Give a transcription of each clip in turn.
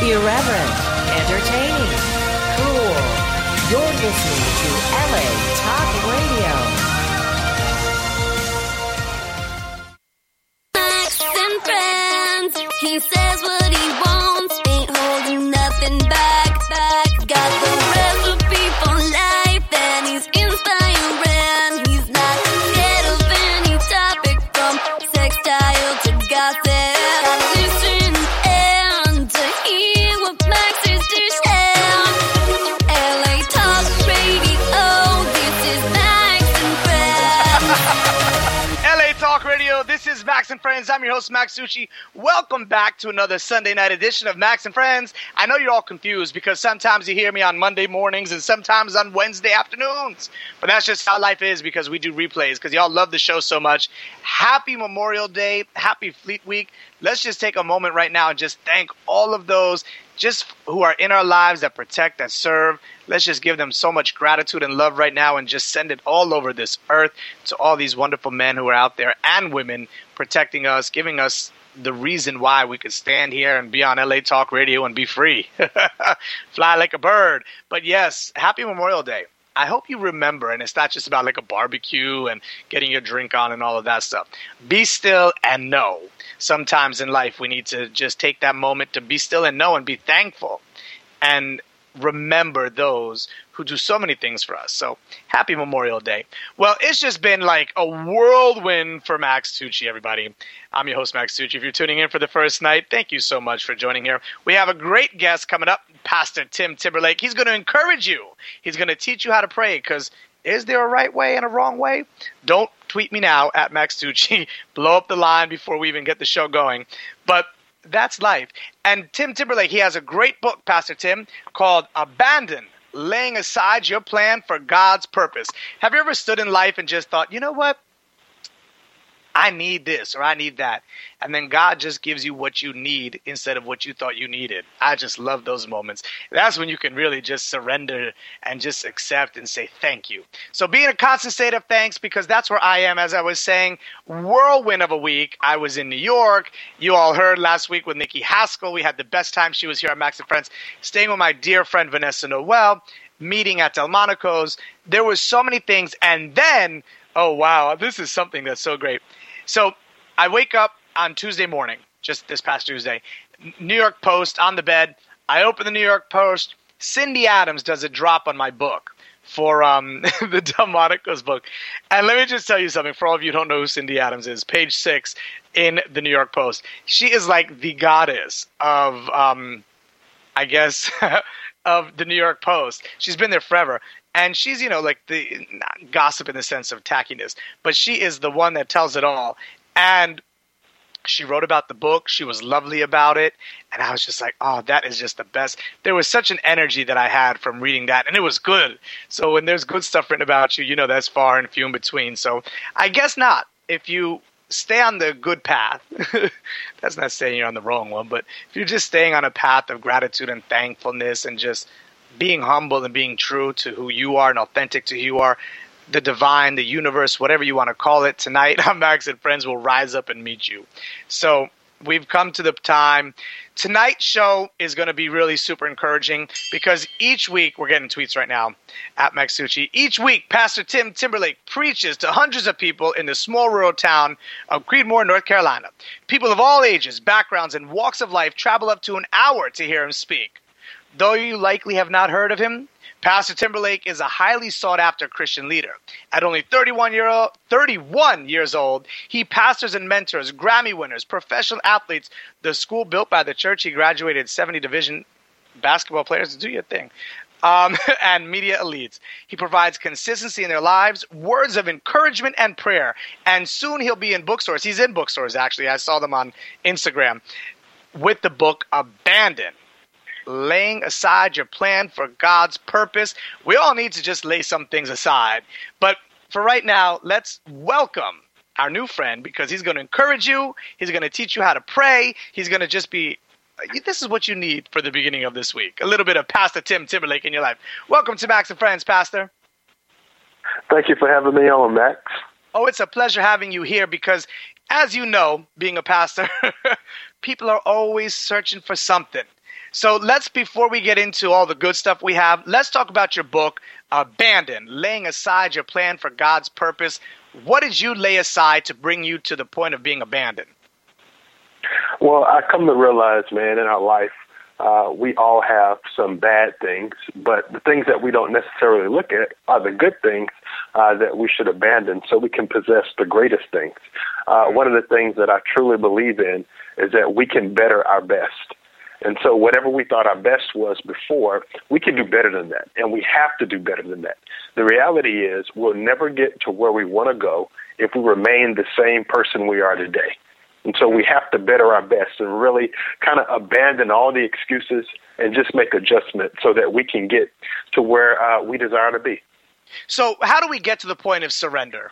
Irreverent, entertaining, cool. You're listening to LA Talk Radio. Max and friends, he says what he wants, ain't holding nothing back. Got the recipe for life, and he's inspiring. He's not scared of any topic, from sextile to gossip. Listen and to hear what Max is to share. LA Talk Radio, this is Max and Friends. LA Talk Radio, this is Max and Friends. I'm your host, Max Succi. Welcome back to another Sunday night edition of Max and Friends. I know you're all confused because sometimes you hear me on Monday mornings and sometimes on Wednesday afternoons. But that's just how life is because we do replays because y'all love the show so much. Happy Memorial Day. Happy Fleet Week. Let's just take a moment right now and just thank all of those just who are in our lives that protect, that serve. Let's just give them so much gratitude and love right now and just send it all over this earth to all these wonderful men who are out there and women protecting us, giving us the reason why we could stand here and be on LA Talk Radio and be free. Fly like a bird. But yes, happy Memorial Day. I hope you remember, and it's not just about like a barbecue and getting your drink on and all of that stuff. Be still and know. Sometimes in life we need to just take that moment to be still and know and be thankful and remember those who do so many things for us. So happy Memorial Day. Well, it's just been like a whirlwind for Max Tucci, everybody. I'm your host, Max Tucci. If you're tuning in for the first night, thank you so much for joining here. We have a great guest coming up, Pastor Tim Timberlake. He's going to encourage you. He's going to teach you how to pray because is there a right way and a wrong way? Don't tweet me now at Max Tucci. Blow up the line before we even get the show going. But that's life. And Tim Timberlake, he has a great book, Pastor Tim, called Abandon, Laying Aside Your Plan for God's Purpose. Have you ever stood in life and just thought, you know what? I need this or I need that. And then God just gives you what you need instead of what you thought you needed. I just love those moments. That's when you can really just surrender and just accept and say thank you. So be in a constant state of thanks because that's where I am. As I was saying, whirlwind of a week. I was in New York. You all heard last week with Nikki Haskell. We had the best time. She was here at Max and Friends, staying with my dear friend Vanessa Noel, meeting at Delmonico's. There was so many things. And then, oh, wow, this is something that's so great. So I wake up on Tuesday morning, just this past Tuesday, New York Post on the bed. I open the New York Post. Cindy Adams does a drop on my book for the Delmonico's book. And let me just tell you something. For all of you who don't know who Cindy Adams is, page 6 in the New York Post. She is like the goddess of, I guess, of the New York Post. She's been there forever. And she's, you know, like the not gossip in the sense of tackiness, but she is the one that tells it all. And she wrote about the book. She was lovely about it. And I was just like, oh, that is just the best. There was such an energy that I had from reading that. And it was good. So when there's good stuff written about you, you know, that's far and few in between. So I guess not. If you stay on the good path, that's not saying you're on the wrong one, but if you're just staying on a path of gratitude and thankfulness and just being humble and being true to who you are and authentic to who you are, the divine, the universe, whatever you want to call it, tonight on Max and Friends will rise up and meet you. So we've come to the time. Tonight's show is going to be really super encouraging because each week, we're getting tweets right now at Max Succi. Each week, Pastor Tim Timberlake preaches to hundreds of people in the small rural town of Creedmoor, North Carolina. People of all ages, backgrounds, and walks of life travel up to an hour to hear him speak. Though you likely have not heard of him, Pastor Timberlake is a highly sought-after Christian leader. At only 31 years old, he pastors and mentors Grammy winners, professional athletes, the school built by the church he graduated 70 division basketball players. Do your thing. And media elites. He provides consistency in their lives, words of encouragement and prayer. And soon he'll be in bookstores. He's in bookstores, actually. I saw them on Instagram with the book Abandon, Laying Aside Your Plan for God's Purpose. We all need to just lay some things aside. But for right now, let's welcome our new friend because he's going to encourage you. He's going to teach you how to pray. He's going to just be, this is what you need for the beginning of this week. A little bit of Pastor Tim Timberlake in your life. Welcome to Max and Friends, Pastor. Thank you for having me on, Max. Oh, it's a pleasure having you here because, as you know, being a pastor, people are always searching for something. So before we get into all the good stuff we have, let's talk about your book, Abandon, Laying Aside Your Plan for God's Purpose. What did you lay aside to bring you to the point of being abandoned? Well, I come to realize, man, in our life, we all have some bad things, but the things that we don't necessarily look at are the good things that we should abandon so we can possess the greatest things. One of the things that I truly believe in is that we can better our best. And so whatever we thought our best was before, we can do better than that, and we have to do better than that. The reality is we'll never get to where we want to go if we remain the same person we are today. And so we have to better our best and really kind of abandon all the excuses and just make adjustments so that we can get to where we desire to be. So how do we get to the point of surrender?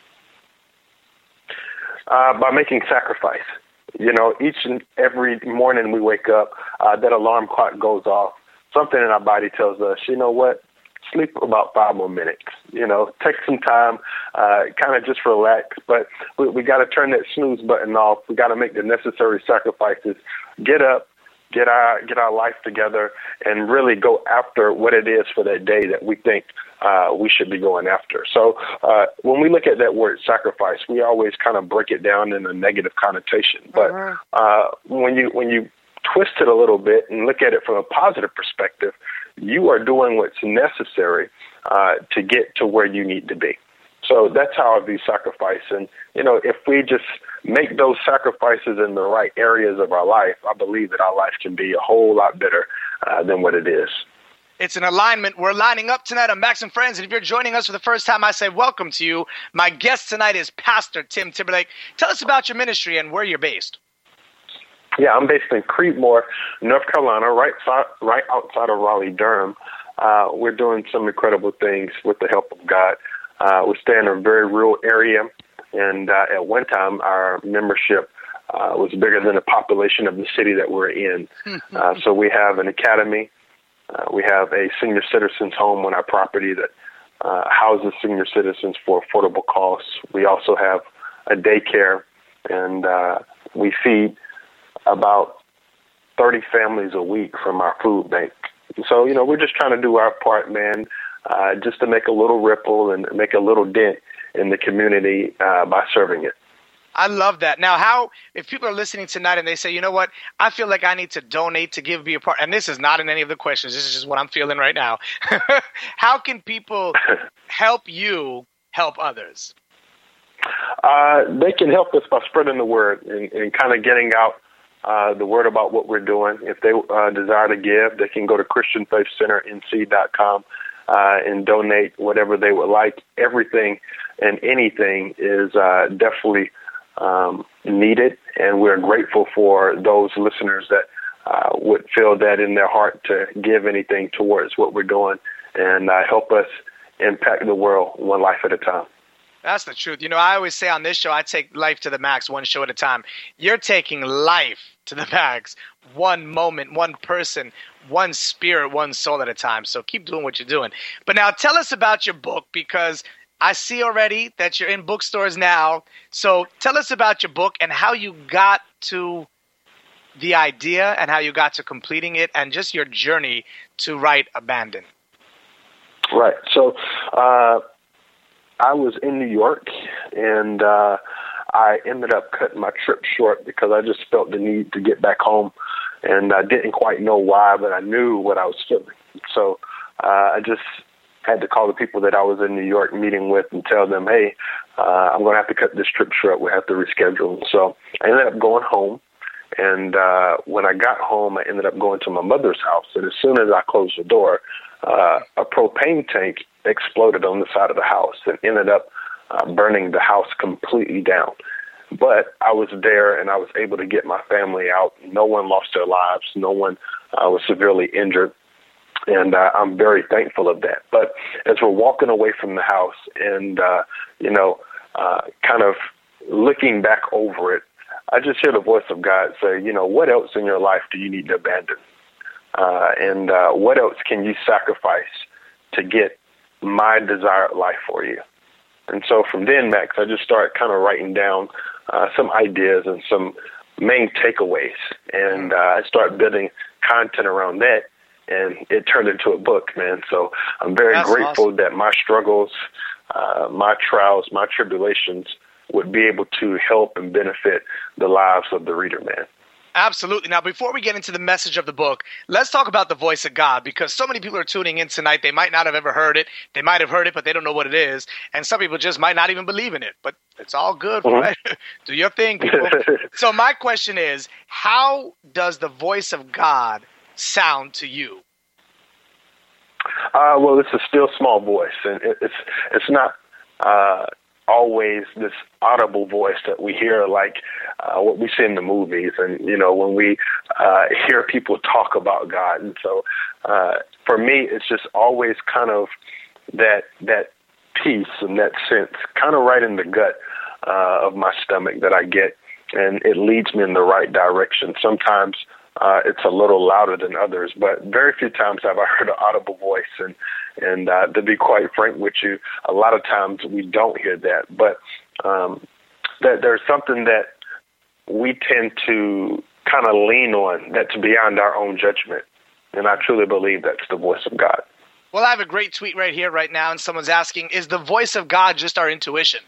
By making sacrifice. You know, each and every morning we wake up, that alarm clock goes off. Something in our body tells us, you know what? Sleep about 5 more minutes, take some time, kind of just relax. But we got to turn that snooze button off. We got to make the necessary sacrifices, get up, get our life together, and really go after what it is for that day that we think we should be going after. So when we look at that word sacrifice, we always kind of break it down in a negative connotation. But when you twist it a little bit and look at it from a positive perspective, you are doing what's necessary to get to where you need to be. So that's how I view sacrifice. And, if we just make those sacrifices in the right areas of our life, I believe that our life can be a whole lot better than what it is. It's an alignment. We're lining up tonight on Max and Friends. And if you're joining us for the first time, I say welcome to you. My guest tonight is Pastor Tim Timberlake. Tell us about your ministry and where you're based. Yeah, I'm based in Creedmoor, North Carolina, right outside of Raleigh-Durham. We're doing some incredible things with the help of God. We stay in a very rural area, and at one time our membership was bigger than the population of the city that we're in. So we have an academy. We have a senior citizens home on our property that houses senior citizens for affordable costs. We also have a daycare, and we feed about 30 families a week from our food bank. So, we're just trying to do our part, man, just to make a little ripple and make a little dent in the community by serving it. I love that. Now, if people are listening tonight and they say, you know what, I feel like I need to donate to be a part, and this is not in any of the questions, this is just what I'm feeling right now. How can people help you help others? They can help us by spreading the word and kind of getting out the word about what we're doing. If they desire to give, they can go to ChristianFaithCenterNC.com and donate whatever they would like. Everything and anything is definitely needed, and we're grateful for those listeners that would feel that in their heart to give anything towards what we're doing and help us impact the world one life at a time. That's the truth. I always say on this show, I take life to the max, one show at a time. You're taking life to the max, one moment, one person, one spirit, one soul at a time. So keep doing what you're doing. But now tell us about your book, because I see already that you're in bookstores now. So tell us about your book and how you got to the idea and how you got to completing it and just your journey to write Abandon. Right. So I was in New York, and I ended up cutting my trip short because I just felt the need to get back home, and I didn't quite know why, but I knew what I was feeling. So I just had to call the people that I was in New York meeting with and tell them, hey, I'm going to have to cut this trip short. We have to reschedule. So I ended up going home, and when I got home, I ended up going to my mother's house, and as soon as I closed the door, a propane tank exploded on the side of the house and ended up burning the house completely down. But I was there, and I was able to get my family out. No one lost their lives. No one was severely injured. And I'm very thankful of that. But as we're walking away from the house and, kind of looking back over it, I just hear the voice of God say, what else in your life do you need to abandon? And what else can you sacrifice to get my desired life for you? And so from then, Max, I just started kind of writing down some ideas and some main takeaways. And I started building content around that, and it turned into a book, man. So I'm very That's grateful awesome. that my struggles, my trials, my tribulations would be able to help and benefit the lives of the reader, man. Absolutely. Now, before we get into the message of the book, let's talk about the voice of God, because so many people are tuning in tonight. They might not have ever heard it. They might have heard it, but they don't know what it is. And some people just might not even believe in it. But it's all good, right? Do your thing, people. So my question is, how does the voice of God sound to you? Well, it's a still small voice, and it's not always this audible voice that we hear like what we see in the movies, and when we hear people talk about God. And so for me, it's just always kind of that peace and that sense, kind of right in the gut of my stomach that I get, and it leads me in the right direction. Sometimes it's a little louder than others, but very few times have I heard an audible voice. And to be quite frank with you, a lot of times we don't hear that. But that there's something that we tend to kind of lean on that's beyond our own judgment. And I truly believe that's the voice of God. Well, I have a great tweet right here, right now, and someone's asking, is the voice of God just our intuition?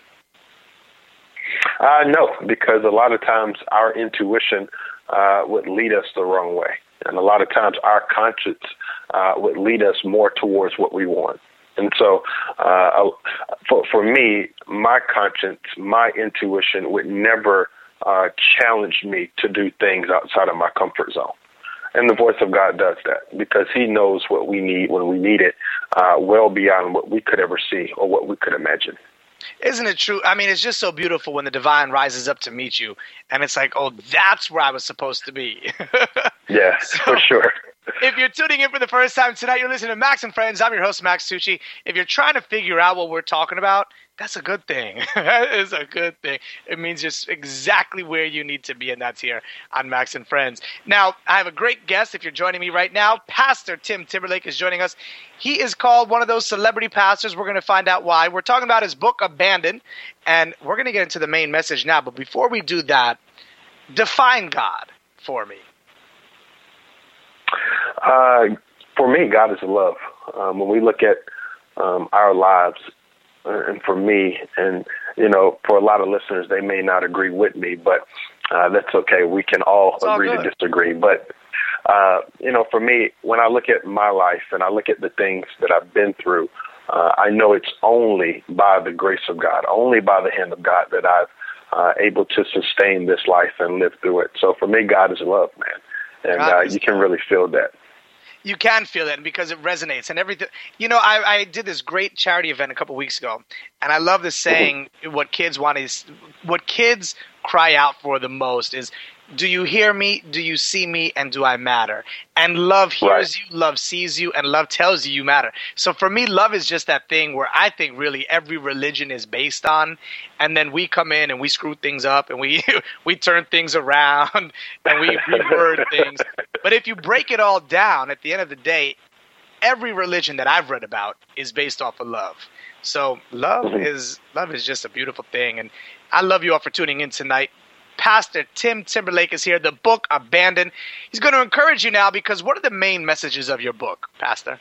No, because a lot of times our intuition would lead us the wrong way. And a lot of times our conscience would lead us more towards what we want. And so for me, my conscience, my intuition would never challenge me to do things outside of my comfort zone. And the voice of God does that because he knows what we need when we need it, well beyond what we could ever see or what we could imagine. Isn't it true? I mean, it's just so beautiful when the divine rises up to meet you, and it's like, oh, that's where I was supposed to be. Yeah, for sure. If you're tuning in for the first time tonight, you're listening to Max and Friends. I'm your host, Max Tucci. If you're trying to figure out what we're talking about, that's a good thing. That is a good thing. It means just exactly where you need to be, and that's here on Max and Friends. Now, I have a great guest. If you're joining me right now, Pastor Tim Timberlake is joining us. He is called one of those celebrity pastors. We're going to find out why. We're talking about his book, Abandoned, and we're going to get into the main message now. But before we do that, define God for me. For me, God is love. When we look at our lives, and for me, and for a lot of listeners, they may not agree with me, but that's okay. We can all agree to disagree. But for me, when I look at my life and I look at the things that I've been through, I know it's only by the grace of God, only by the hand of God that I've able to sustain this life and live through it. So for me, God is love, man, and you can really feel that. You can feel that because it resonates and everything. I did this great charity event a couple weeks ago, and I love this saying, what kids cry out for the most is, do you hear me? Do you see me? And do I matter? And love hears you, love sees you, and love tells you you matter. So for me, love is just that thing where I think really every religion is based on, and then we come in and we screw things up and we turn things around and we reword things. But if you break it all down, at the end of the day, every religion that I've read about is based off of love. So love is just a beautiful thing. And I love you all for tuning in tonight. Pastor Tim Timberlake is here. The book, Abandoned. He's going to encourage you now because what are the main messages of your book, Pastor?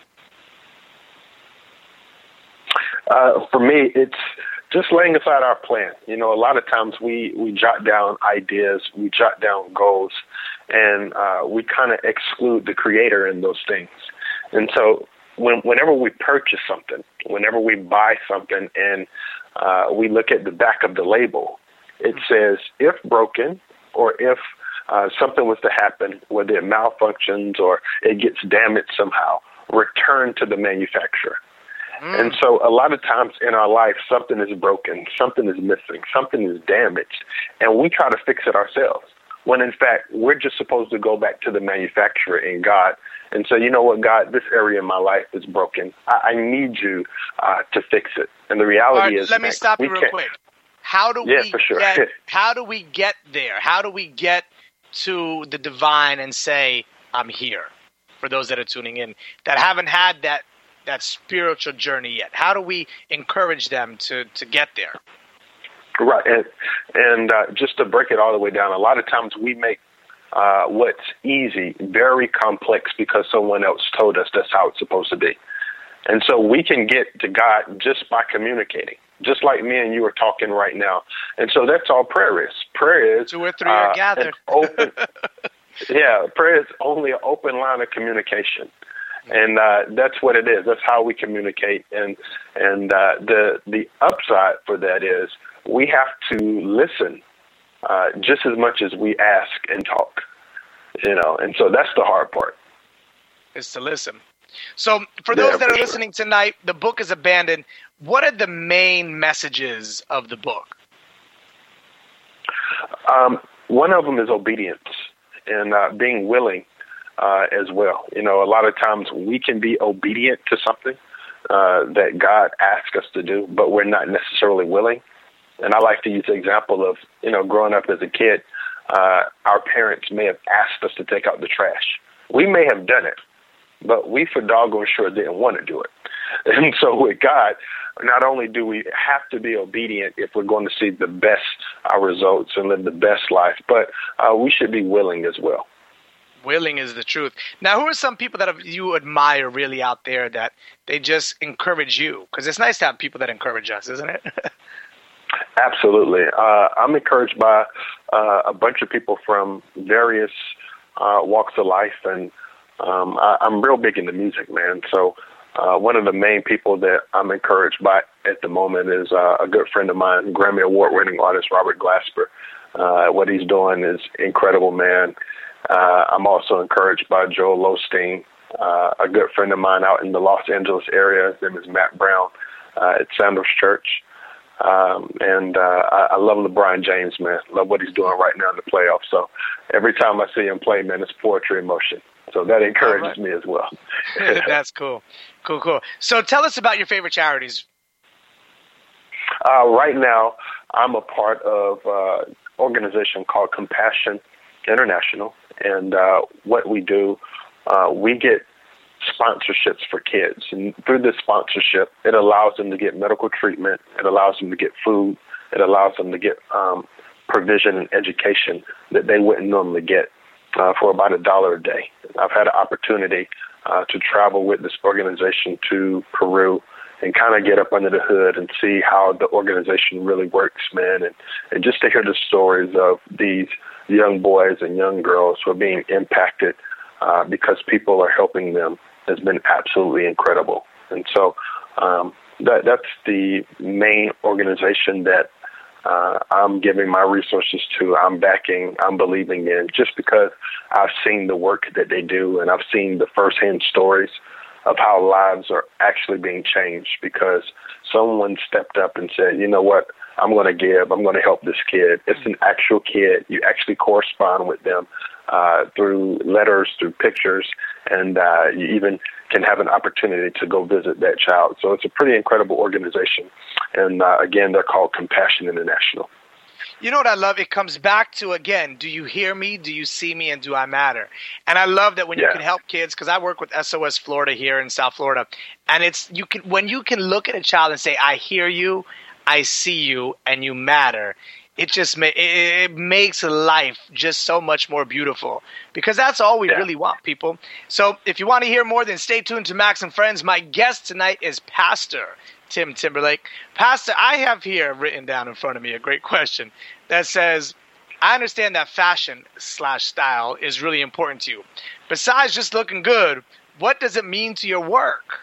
For me, it's just laying aside our plan. A lot of times we jot down ideas, we jot down goals, and we kind of exclude the Creator in those things. And so whenever we purchase something, whenever we buy something, and we look at the back of the label, it says, if broken or if something was to happen, whether it malfunctions or it gets damaged somehow, return to the manufacturer. And so a lot of times in our life, something is broken, something is missing, something is damaged, and we try to fix it ourselves. When in fact, we're just supposed to go back to the manufacturer in God and say, you know what, God, this area in my life is broken. I need you to fix it. And the reality is, let me stop you real quick. How do we get there? How do we get to the divine and say, I'm here? For those that are tuning in that haven't had that spiritual journey yet, how do we encourage them to get there? Right. And just to break it all the way down, a lot of times we make what's easy very complex because someone else told us that's how it's supposed to be. And so we can get to God just by communicating, just like me and you are talking right now. And so that's all prayer is. Prayer is 2 or 3 are gathered. Open, prayer is only an open line of communication. And that's what it is. That's how we communicate. And the upside for that is we have to listen just as much as we ask and talk. And so that's the hard part. Is to listen. So for those that are listening tonight, the book is Abandoned. What are the main messages of the book? One of them is obedience and being willing as well. A lot of times we can be obedient to something that God asks us to do, but we're not necessarily willing. And I like to use the example of, growing up as a kid, our parents may have asked us to take out the trash. We may have done it, but we for doggone sure didn't want to do it. And so with God, not only do we have to be obedient if we're going to see the best results and live the best life, but we should be willing as well. Willing is the truth. Now, who are some people that you admire really out there that they just encourage you? Because it's nice to have people that encourage us, isn't it? Absolutely. I'm encouraged by a bunch of people from various walks of life, and I'm real big into music, man. So one of the main people that I'm encouraged by at the moment is a good friend of mine, Grammy Award-winning artist Robert Glasper. What he's doing is incredible, man. I'm also encouraged by Joel Osteen, a good friend of mine out in the Los Angeles area. His name is Matt Brown at Sandals Church. And I love LeBron James, man. Love what he's doing right now in the playoffs. So every time I see him play, man, it's poetry in motion. So that encourages me as well. That's cool. Cool. So tell us about your favorite charities. Right now, I'm a part of an organization called Compassion International. And what we do, we get sponsorships for kids. And through this sponsorship, it allows them to get medical treatment. It allows them to get food. It allows them to get provision and education that they wouldn't normally get for about $1 a day. I've had an opportunity to travel with this organization to Peru and kind of get up under the hood and see how the organization really works, man, and just to hear the stories of these young boys and young girls who are being impacted because people are helping them has been absolutely incredible. And so that's the main organization that I'm giving my resources to, I'm backing, I'm believing in, just because I've seen the work that they do and I've seen the firsthand stories of how lives are actually being changed because someone stepped up and said, you know what, I'm going to give, I'm going to help this kid. It's an actual kid. You actually correspond with them through letters, through pictures, and you even can have an opportunity to go visit that child. So it's a pretty incredible organization. And again, they're called Compassion International. You know what I love? It comes back to, again, do you hear me? Do you see me? And do I matter? And I love that when you can help kids, because I work with SOS Florida here in South Florida, and when you can look at a child and say, I hear you, I see you, and you matter, it just it makes life just so much more beautiful, because that's all we really want, people. So if you want to hear more, then stay tuned to Max and Friends. My guest tonight is Pastor Tim Timberlake. Pastor, I have here written down in front of me a great question that says, I understand that fashion/style is really important to you. Besides just looking good, what does it mean to your work?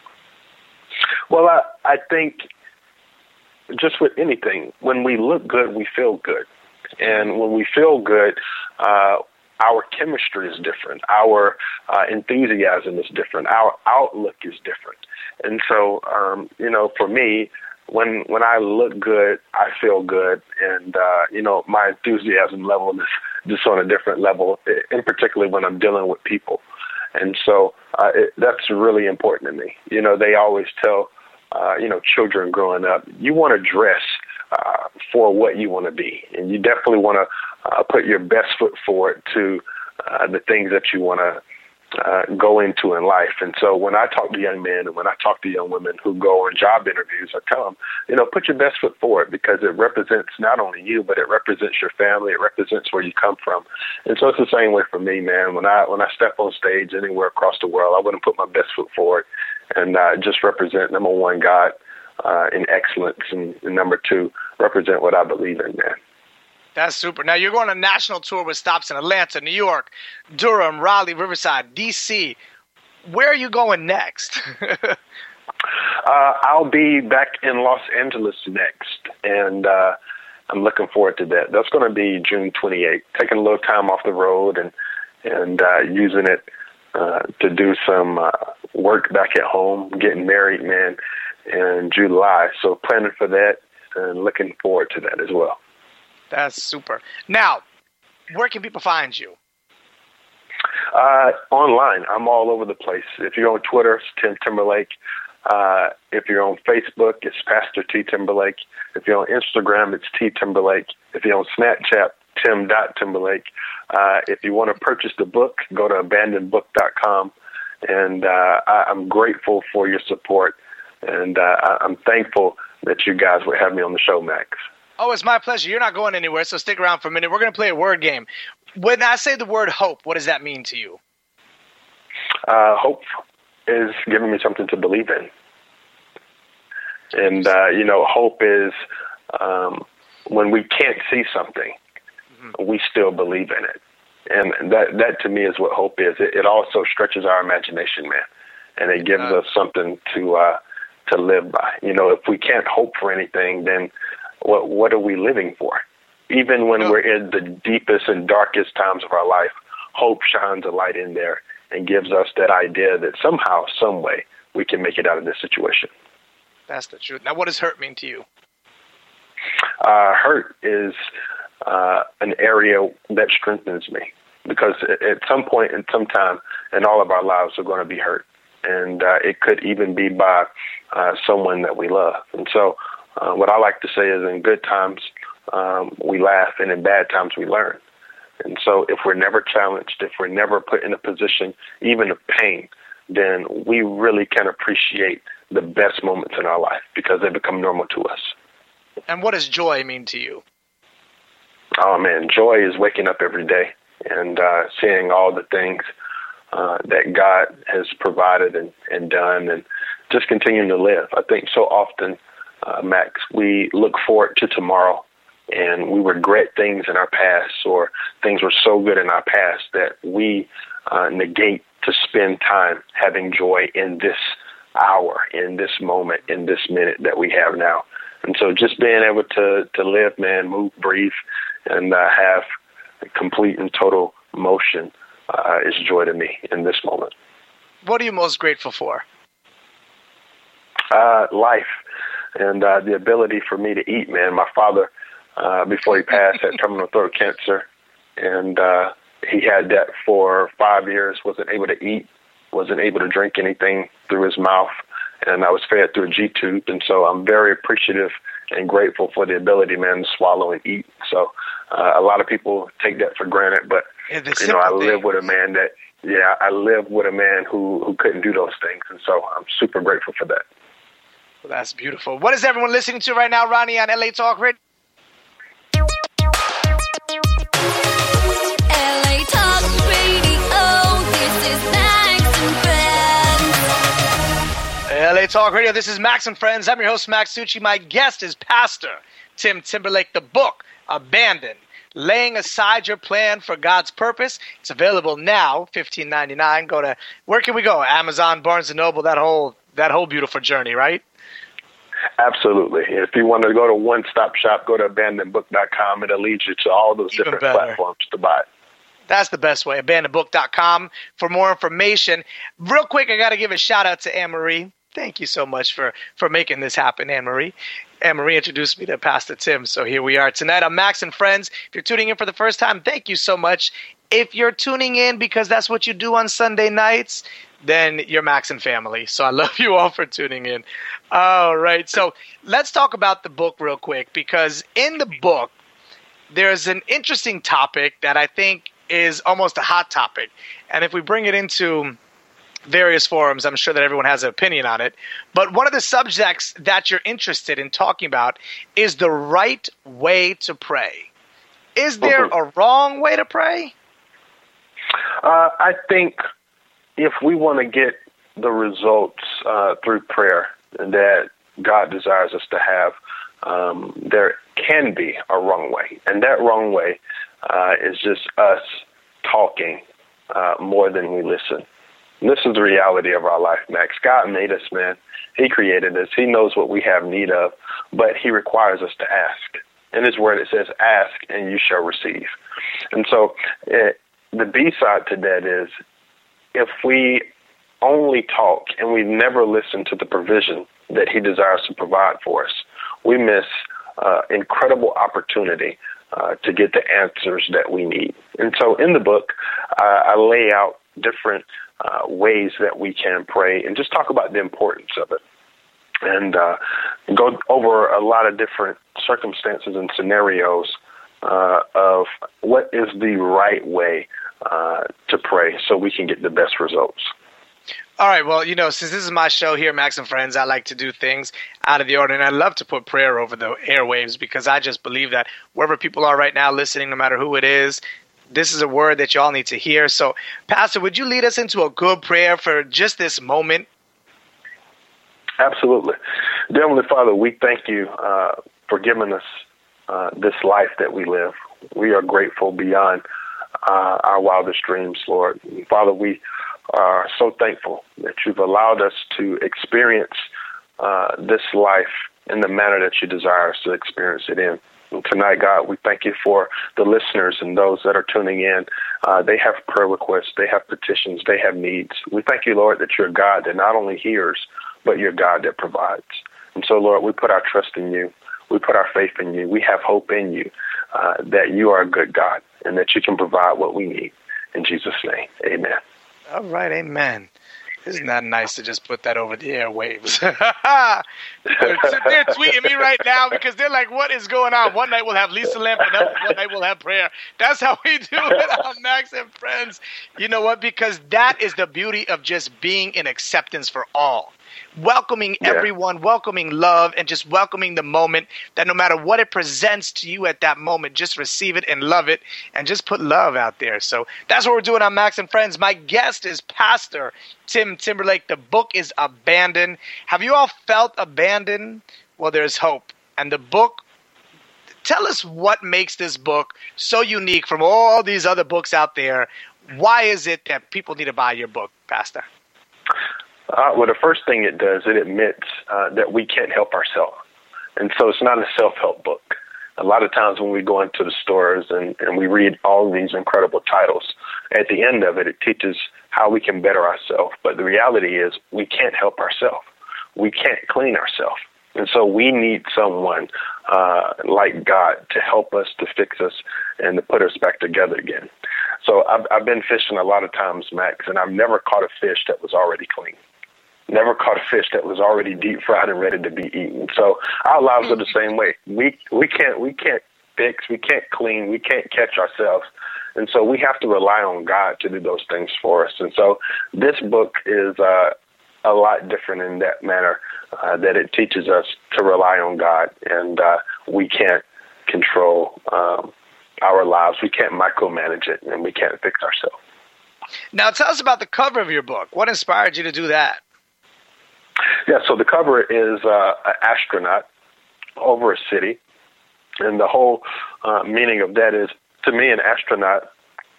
Well, I think just with anything, when we look good, we feel good. And when we feel good, our chemistry is different. Our enthusiasm is different. Our outlook is different. And so, for me, when I look good, I feel good. And, my enthusiasm level is just on a different level, in particular when I'm dealing with people. And so that's really important to me. They always tell, children growing up, you want to dress for what you want to be. And you definitely want to put your best foot forward to the things that you want go into in life. And so when I talk to young men and when I talk to young women who go on job interviews, I tell them, put your best foot forward, because it represents not only you, but it represents your family. It represents where you come from. And so it's the same way for me, man. When I step on stage anywhere across the world, I want to put my best foot forward and just represent, number one, God in excellence, and number two, represent what I believe in, man. That's super. Now, you're going on a national tour with stops in Atlanta, New York, Durham, Raleigh, Riverside, D.C. Where are you going next? I'll be back in Los Angeles next, and I'm looking forward to that. That's going to be June 28th, taking a little time off the road and using it to do some work back at home, getting married, man, in July. So planning for that and looking forward to that as well. That's super. Now, where can people find you? Online. I'm all over the place. If you're on Twitter, it's Tim Timberlake. If you're on Facebook, it's Pastor T. Timberlake. If you're on Instagram, it's T. Timberlake. If you're on Snapchat, Tim.Timberlake. If you want to purchase the book, go to abandonedbook.com. And I'm grateful for your support. And I'm thankful that you guys would have me on the show, Max. Oh, it's my pleasure. You're not going anywhere, so stick around for a minute. We're going to play a word game. When I say the word hope, what does that mean to you? Hope is giving me something to believe in. And, hope is when we can't see something, we still believe in it. And that to me is what hope is. It also stretches our imagination, man. And it gives us something to live by. If we can't hope for anything, then what are we living for? Even when we're in the deepest and darkest times of our life, hope shines a light in there and gives us that idea that somehow, some way, we can make it out of this situation. That's the truth. Now, what does hurt mean to you? Hurt is an area that strengthens me, because at some point in some time in all of our lives, we're going to be hurt. And it could even be by someone that we love. And so what I like to say is, in good times, we laugh, and in bad times, we learn. And so if we're never challenged, if we're never put in a position even of pain, then we really can appreciate the best moments in our life, because they become normal to us. And what does joy mean to you? Oh, man, joy is waking up every day and seeing all the things that God has provided and done, and just continuing to live. I think so often, Max, we look forward to tomorrow, and we regret things in our past, or things were so good in our past that we negate to spend time having joy in this hour, in this moment, in this minute that we have now. And so just being able to live, man, move, breathe, and have complete and total motion is joy to me in this moment. What are you most grateful for? Life and the ability for me to eat, man. My father, before he passed, had terminal throat cancer, and he had that for 5 years, wasn't able to eat, wasn't able to drink anything through his mouth, and I was fed through a G-tube. And so I'm very appreciative and grateful for the ability, man, to swallow and eat. So a lot of people take that for granted, but I live with a man I live with a man who couldn't do those things. And so I'm super grateful for that. Well, that's beautiful. What is everyone listening to right now, Ronnie, on LA Talk Radio? LA Talk Radio, this is Max and Friends. LA Talk Radio, this is Max and Friends. I'm your host, Max Succi. My guest is Pastor Tim Timberlake. The book, Abandoned, Laying Aside Your Plan for God's Purpose. It's available now, $15.99. Where can we go? Amazon, Barnes & Noble, that whole beautiful journey, right? Absolutely. If you want to go to one-stop shop, go to abandonedbook.com. It'll lead you to all those different platforms to buy it. That's the best way, abandonedbook.com for more information. Real quick, I got to give a shout-out to Anne-Marie. Thank you so much for making this happen, Anne-Marie. Anne-Marie introduced me to Pastor Tim, so here we are tonight. I'm Max and Friends. If you're tuning in for the first time, thank you so much. If you're tuning in because that's what you do on Sunday nights, then you're Max and family. So I love you all for tuning in. All right, so let's talk about the book real quick, because in the book, there's an interesting topic that I think is almost a hot topic. And if we bring it into various forums, I'm sure that everyone has an opinion on it. But one of the subjects that you're interested in talking about is the right way to pray. Is there a wrong way to pray? I think if we want to get the results through prayer that God desires us to have, there can be a wrong way. And that wrong way is just us talking more than we listen. And this is the reality of our life, Max. God made us, man. He created us. He knows what we have need of, but he requires us to ask. In his word, it says, ask and you shall receive. And so the B side to that is if we only talk and we never listen to the provision that he desires to provide for us, we miss incredible opportunity to get the answers that we need. And so in the book, I lay out different ways that we can pray and just talk about the importance of it. And go over a lot of different circumstances and scenarios of what is the right way to pray so we can get the best results. All right. Well, since this is my show here, Max and Friends, I like to do things out of the ordinary. And I love to put prayer over the airwaves because I just believe that wherever people are right now listening, no matter who it is, this is a word that you all need to hear. So, Pastor, would you lead us into a good prayer for just this moment? Absolutely. Dear Heavenly Father, we thank you for giving us this life that we live. We are grateful beyond our wildest dreams, Lord. Father, we are so thankful that you've allowed us to experience this life in the manner that you desire us to experience it in. And tonight, God, we thank you for the listeners and those that are tuning in. They have prayer requests, they have petitions, they have needs. We thank you, Lord, that you're a God that not only hears, but you're a God that provides. And so, Lord, we put our trust in you. We put our faith in you. We have hope in you that you are a good God and that you can provide what we need. In Jesus' name, amen. All right, amen. Isn't that nice to just put that over the airwaves? They're tweeting me right now because they're like, what is going on? One night we'll have Lisa Lamp, one night we'll have prayer. That's how we do it on Max and Friends. You know what? Because that is the beauty of just being in acceptance for all. Welcoming everyone, welcoming love, and just welcoming the moment that no matter what it presents to you at that moment, just receive it and love it and just put love out there. So that's what we're doing on Max and Friends. My guest is Pastor Tim Timberlake. The book is Abandoned. Have you all felt abandoned? Well, there's hope. And the book, tell us what makes this book so unique from all these other books out there. Why is it that people need to buy your book, Pastor? Well, the first thing it does, it admits that we can't help ourselves. And so it's not a self-help book. A lot of times when we go into the stores and we read all of these incredible titles, at the end of it, it teaches how we can better ourselves. But the reality is we can't help ourselves. We can't clean ourselves. And so we need someone like God to help us, to fix us, and to put us back together again. So I've been fishing a lot of times, Max, and I've never caught a fish that was already clean. Never caught a fish that was already deep fried and ready to be eaten. So our lives are the same way. We can't fix, we can't clean, we can't catch ourselves. And so we have to rely on God to do those things for us. And so this book is a lot different in that manner, that it teaches us to rely on God, and we can't control our lives. We can't micromanage it, and we can't fix ourselves. Now tell us about the cover of your book. What inspired you to do that? Yeah, so the cover is an astronaut over a city, and the whole meaning of that is, to me, an astronaut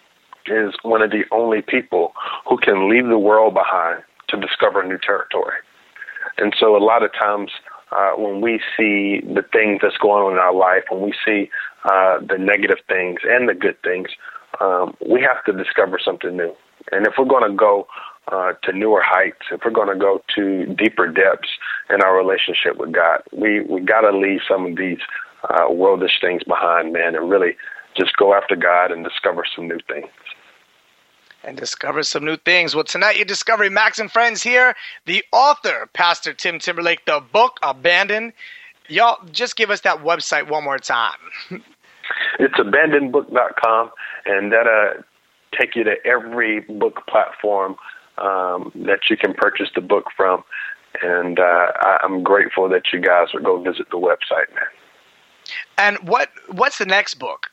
is one of the only people who can leave the world behind to discover new territory. And so a lot of times when we see the things that's going on in our life, when we see the negative things and the good things, we have to discover something new. And if we're going to go to newer heights, if we're going to go to deeper depths in our relationship with God, we got to leave some of these worldish things behind, man, and really just go after God and discover some new things. And discover some new things. Well, tonight you're discovering Max and Friends here. The author, Pastor Tim Timberlake, the book, Abandoned. Y'all, just give us that website one more time. It's abandonedbook.com, and that take you to every book platform that you can purchase the book from. And I'm grateful that you guys would go visit the website, man. And what's the next book?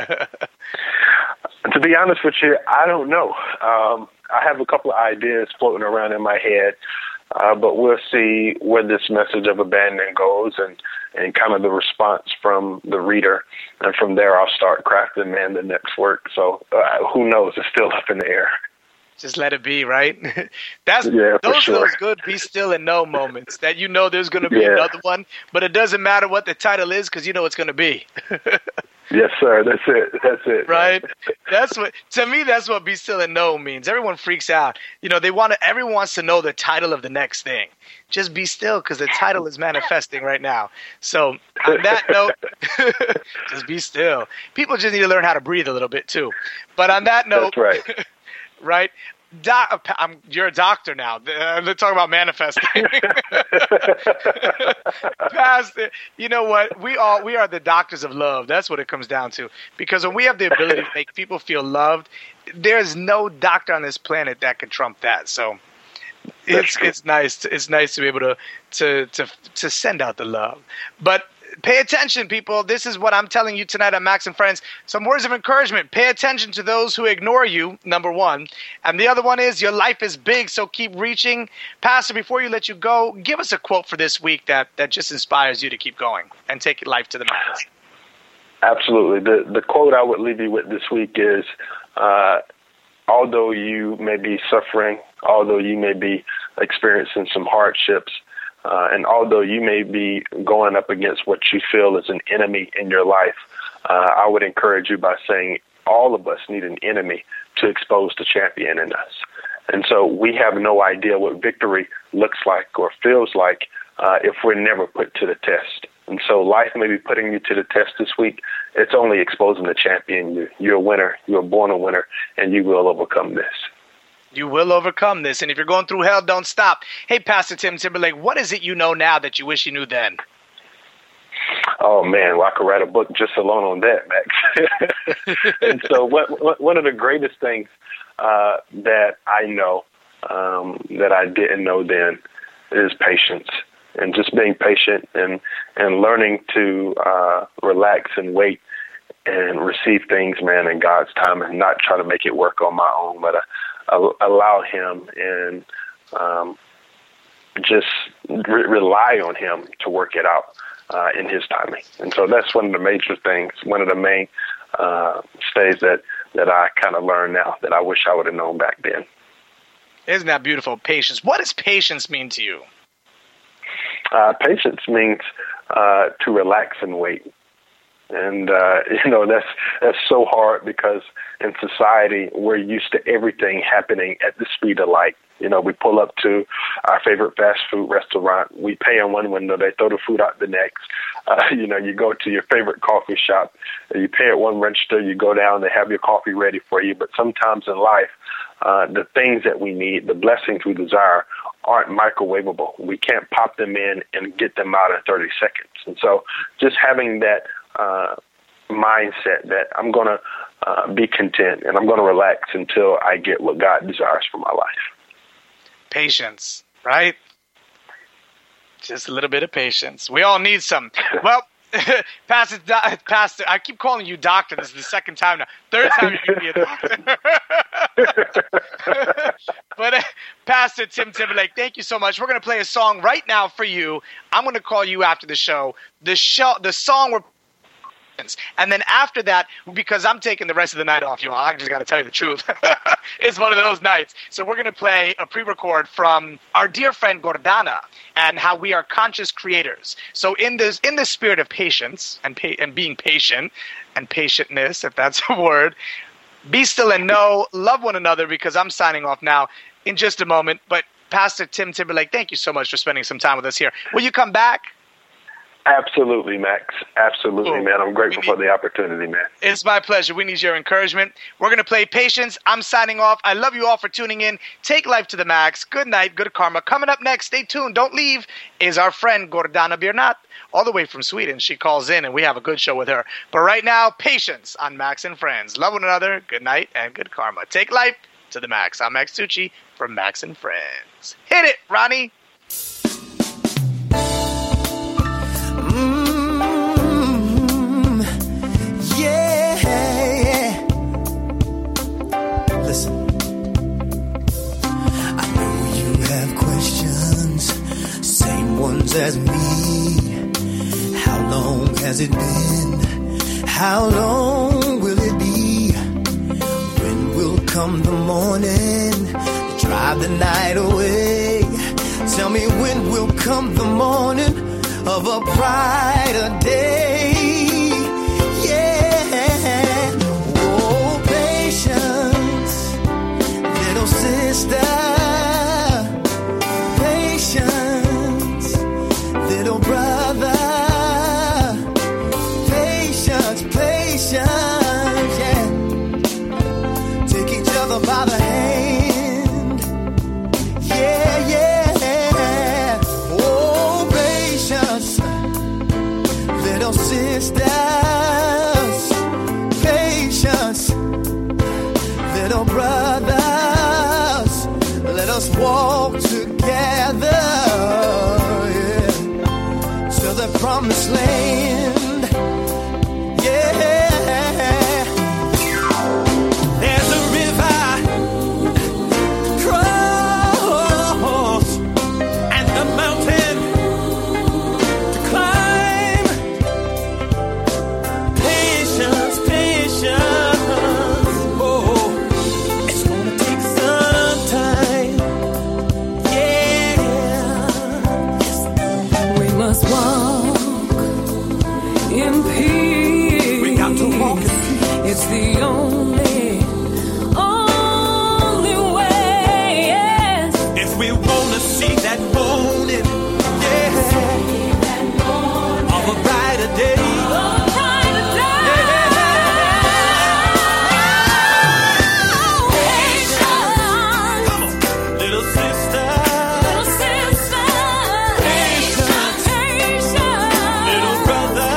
To be honest with you, I don't know. I have a couple of ideas floating around in my head, but we'll see where this message of abandon goes and kind of the response from the reader. And from there, I'll start crafting, man, the next work. So who knows? It's still up in the air. Just let it be, right? Those sure. are those good be still and know moments that you know there's going to be another one, but it doesn't matter what the title is because you know it's going to be. Yes, sir. That's it. Right? To me, that's what be still and know means. Everyone freaks out. Everyone wants to know the title of the next thing. Just be still because the title is manifesting right now. So on that note, just be still. People just need to learn how to breathe a little bit too. But on that note, that's right. Right? You're a doctor now. Let's talk about manifesting. Pastor, you know what? We are the doctors of love. That's what it comes down to. Because when we have the ability to make people feel loved, there's no doctor on this planet that can trump that. So it's nice. It's nice to be able to send out the love. But pay attention, people. This is what I'm telling you tonight on Max and Friends. Some words of encouragement. Pay attention to those who ignore you, number one. And the other one is your life is big, so keep reaching. Pastor, before you let you go, give us a quote for this week that just inspires you to keep going and take life to the max. Absolutely. The quote I would leave you with this week is, although you may be suffering, although you may be experiencing some hardships, and although you may be going up against what you feel is an enemy in your life, I would encourage you by saying all of us need an enemy to expose the champion in us. And so we have no idea what victory looks like or feels like if we're never put to the test. And so life may be putting you to the test this week. It's only exposing the champion. You're a winner. You're born a winner, and you will overcome this. You will overcome this. And if you're going through hell, don't stop. Hey, Pastor Tim Timberlake, what is it you know now that you wish you knew then? Oh, man, well, I could write a book just alone on that, Max. And so one of the greatest things that I know that I didn't know then is patience. And just being patient and learning to relax and wait and receive things, man, in God's time and not try to make it work on my own, but allow Him and just rely on Him to work it out in His timing. And so that's one of the major things, one of the main stays that I kind of learned now that I wish I would have known back then. Isn't that beautiful? Patience. What does patience mean to you? Patience means to relax and wait. And, that's so hard because in society, we're used to everything happening at the speed of light. We pull up to our favorite fast food restaurant. We pay in one window. They throw the food out the next. You go to your favorite coffee shop. You pay at one register. You go down. They have your coffee ready for you. But sometimes in life, the things that we need, the blessings we desire, aren't microwavable. We can't pop them in and get them out in 30 seconds. And so just having that mindset that I'm going to be content and I'm going to relax until I get what God desires for my life. Patience, right? Just a little bit of patience. We all need some. Well, Pastor, I keep calling you doctor. This is the second time now. Third time you give me a doctor. But Pastor Tim Timberlake, thank you so much. We're going to play a song right now for you. I'm going to call you after the show. The song we're and then after that, because I'm taking the rest of the night off, I just got to tell you the truth. It's one of those nights. So we're going to play a pre-record from our dear friend Gordana and how we are conscious creators. So in the spirit of patience and being patient and patientness, if that's a word, be still and know, love one another, because I'm signing off now in just a moment. But Pastor Tim Timberlake, thank you so much for spending some time with us here. Will you come back? Absolutely, Max. Absolutely, man. I'm grateful for the opportunity, man. It's my pleasure. We need your encouragement. We're going to play Patience. I'm signing off. I love you all for tuning in. Take life to the max. Good night. Good karma. Coming up next, stay tuned. Don't leave, is our friend Gordana Biernat, all the way from Sweden. She calls in, and we have a good show with her. But right now, Patience on Max and Friends. Love one another. Good night and good karma. Take life to the max. I'm Max Tucci from Max and Friends. Hit it, Ronnie. Yeah. Listen, I know you have questions, same ones as me. How long has it been? How long will it be? When will come the morning to drive the night away? Tell me, when will come the morning of a brighter day? Yeah. Oh, patience, little sister. Patience, little brother. Patience, patience, yeah. Take each other by the hand. Yeah, yeah. Oh, patience, little sisters. Patience, little brothers. Let us walk together, yeah, to the promised land. Yeah. There's a river cross and a mountain to climb. Patience, patience. Oh, it's gonna take some time. Yeah. We must walk in peace. We got to walk in peace. It's the only way, yes. If we wanna see that morning, yeah, of a brighter day. Come on, little sister. Patience, little brother.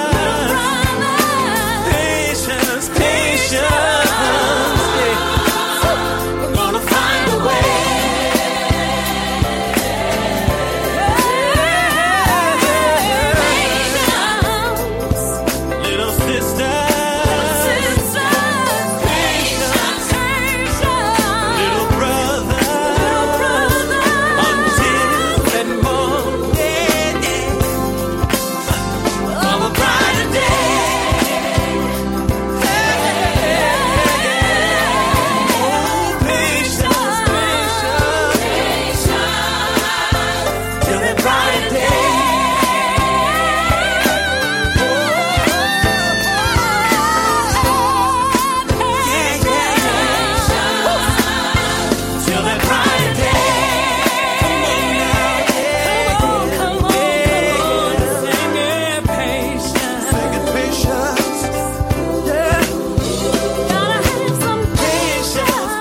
Patience, patience. We're gonna find a way. Little sister. Patience, little brother. Until that morning of a brighter day. Oh, patience, patience, till that brighter day. Till that brighter day. Come on, sing it, patience. Sing it, patience. Yeah. Gotta have some Patience,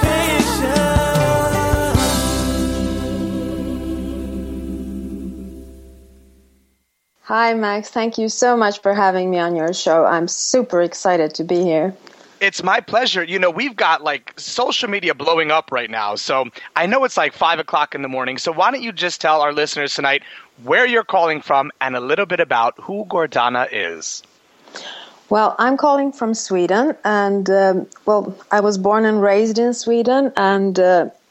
patience. Hi, Max. Thank you so much for having me on your show. I'm super excited to be here. It's my pleasure. You know, we've got like social media blowing up right now. So I know it's like 5 o'clock in the morning. So why don't you just tell our listeners tonight where you're calling from and a little bit about who Gordana is. Well, I'm calling from Sweden, and I was born and raised in Sweden, and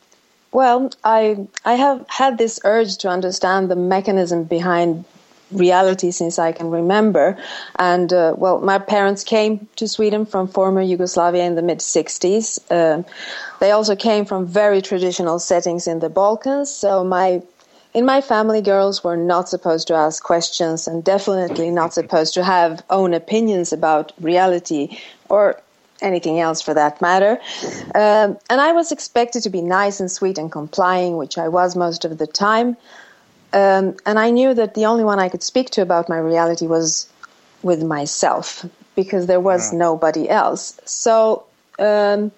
I have had this urge to understand the mechanism behind reality since I can remember. And my parents came to Sweden from former Yugoslavia in the mid-60s. They also came from very traditional settings in the Balkans. So in my family, girls were not supposed to ask questions and definitely not supposed to have own opinions about reality or anything else for that matter. And I was expected to be nice and sweet and complying, which I was most of the time. and I knew that the only one I could speak to about my reality was with myself, because there was nobody else. So, I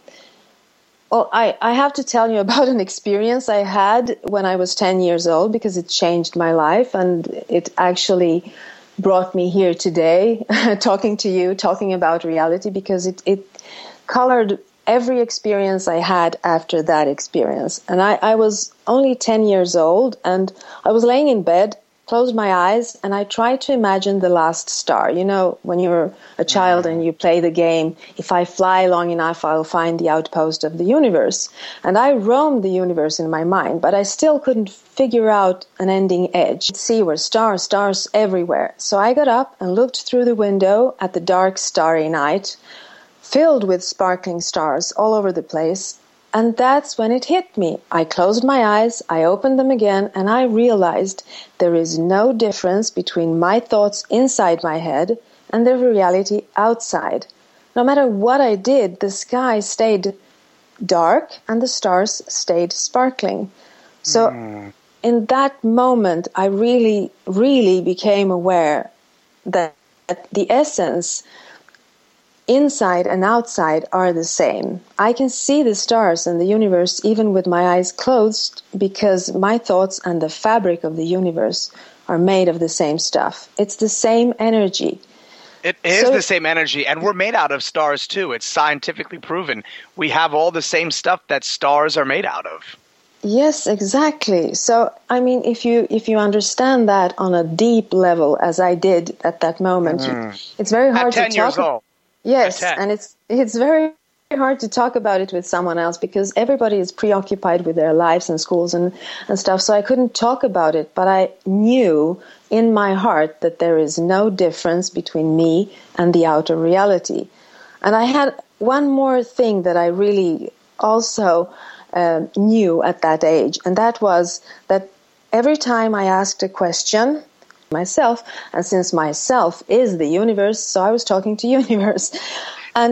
have to tell you about an experience I had when I was 10 years old, because it changed my life, and it actually brought me here today, talking to you, talking about reality, because it colored every experience I had after that experience. And I was only 10 years old, and I was laying in bed, closed my eyes, and I tried to imagine the last star. You know, when you're a child and you play the game, if I fly long enough, I'll find the outpost of the universe. And I roamed the universe in my mind, but I still couldn't figure out an ending edge. See, were stars everywhere. So I got up and looked through the window at the dark, starry night, filled with sparkling stars all over the place. And that's when it hit me. I closed my eyes, I opened them again, and I realized there is no difference between my thoughts inside my head and the reality outside. No matter what I did, the sky stayed dark and the stars stayed sparkling. So in that moment, I really, really became aware that the essence inside and outside are the same. I can see the stars and the universe even with my eyes closed, because my thoughts and the fabric of the universe are made of the same stuff. It's the same energy. It is the same energy, and we're made out of stars too. It's scientifically proven. We have all the same stuff that stars are made out of. Yes, exactly. So, I mean, if you understand that on a deep level, as I did at that moment, it's very hard to talk. At 10 years old. Yes, and it's very hard to talk about it with someone else, because everybody is preoccupied with their lives and schools and stuff. So I couldn't talk about it, but I knew in my heart that there is no difference between me and the outer reality. And I had one more thing that I really also knew at that age, and that was that every time I asked a question myself, and since myself is the universe, so I was talking to universe, and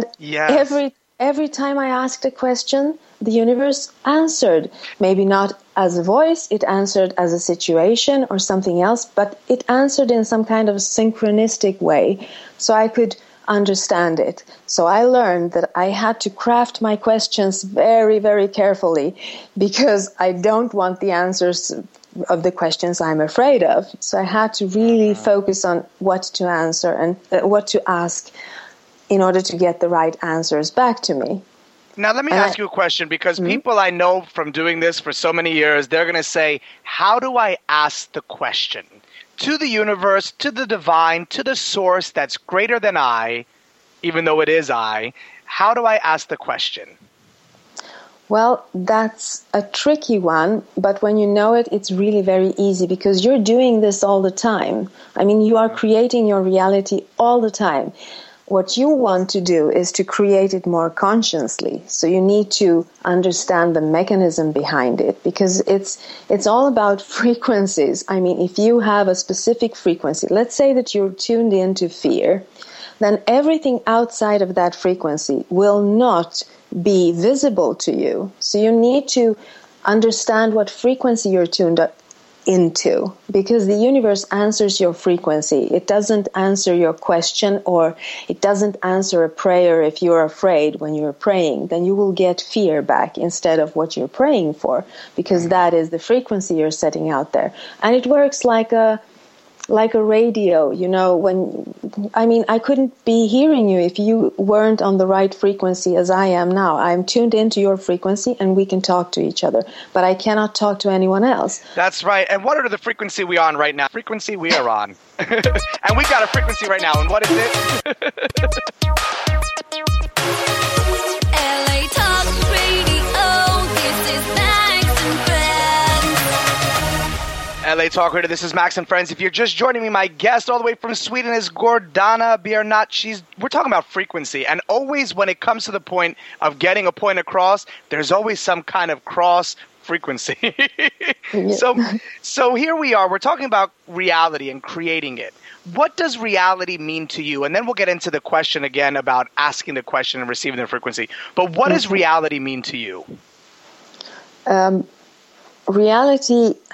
every time I asked a question, the universe answered. Maybe not as a voice, it answered as a situation or something else, but it answered in some kind of synchronistic way, so I could understand it. So I learned that I had to craft my questions very, very carefully, because I don't want the answers of the questions I'm afraid of. So I had to really focus on what to answer and what to ask in order to get the right answers back to me. Now, let me ask you a question, because people I know from doing this for so many years, they're going to say, how do I ask the question? To the universe, to the divine, to the source that's greater than I, even though it is I, how do I ask the question? Well, that's a tricky one, but when you know it, it's really very easy, because you're doing this all the time. I mean, you are creating your reality all the time. What you want to do is to create it more consciously. So you need to understand the mechanism behind it, because it's all about frequencies. I mean, if you have a specific frequency, let's say that you're tuned into fear, then everything outside of that frequency will not be visible to you. So you need to understand what frequency you're tuned into, because the universe answers your frequency. It doesn't answer your question, or it doesn't answer a prayer. If you're afraid when you're praying, then you will get fear back instead of what you're praying for, because that is the frequency you're setting out there. And it works like a radio, you know, I couldn't be hearing you if you weren't on the right frequency as I am now. I'm tuned into your frequency and we can talk to each other, but I cannot talk to anyone else. That's right. And what are the frequency we on right now? Frequency we are on. And we got a frequency right now. And what is it? LA Talk Radio, this is Max and Friends. LA Talk Radio, this is Max and Friends. If you're just joining me, my guest all the way from Sweden is Gordana Biernat. We're talking about frequency, and always when it comes to the point of getting a point across, there's always some kind of cross frequency. So here we are. We're talking about reality and creating it. What does reality mean to you? And then we'll get into the question again about asking the question and receiving the frequency. But what does reality mean to you? Reality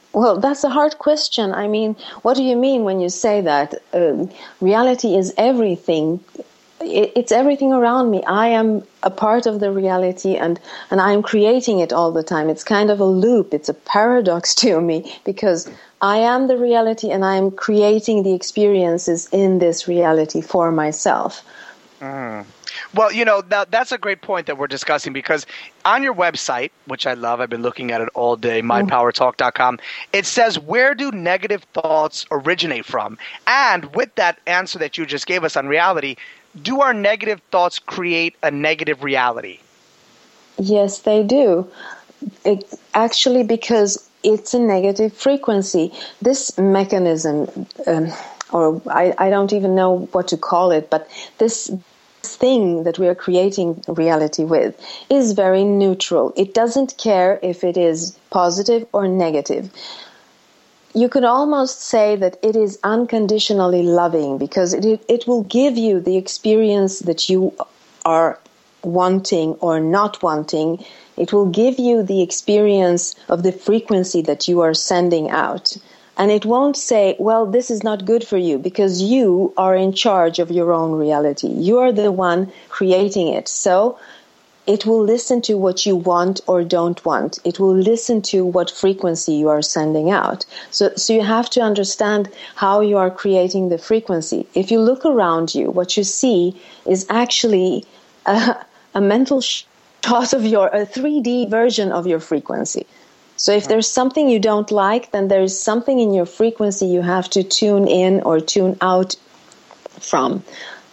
Well, that's a hard question. I mean, what do you mean when you say that? Reality is everything. It's everything around me. I am a part of the reality, and I am creating it all the time. It's kind of a loop. It's a paradox to me, because I am the reality and I am creating the experiences in this reality for myself. Well, that's a great point that we're discussing, because on your website, which I love, I've been looking at it all day, mypowertalk.com, it says, where do negative thoughts originate from? And with that answer that you just gave us on reality, do our negative thoughts create a negative reality? Yes, they do. Actually, because it's a negative frequency. This mechanism, or I don't even know what to call it, but this thing that we are creating reality with is very neutral. It doesn't care if it is positive or negative. You could almost say that it is unconditionally loving, because it will give you the experience that you are wanting or not wanting. It will give you the experience of the frequency that you are sending out. And it won't say, well, this is not good for you, because you are in charge of your own reality. You are the one creating it. So it will listen to what you want or don't want. It will listen to what frequency you are sending out. So you have to understand how you are creating the frequency. If you look around you, what you see is actually a mental shot of a 3D version of your frequency. So if there's something you don't like, then there's something in your frequency you have to tune in or tune out from.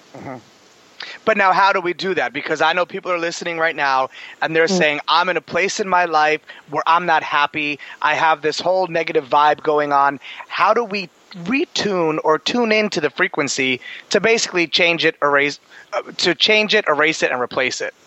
But now, how do we do that? Because I know people are listening right now and they're saying, I'm in a place in my life where I'm not happy. I have this whole negative vibe going on. How do we retune or tune into the frequency to basically change it, erase it, and replace it?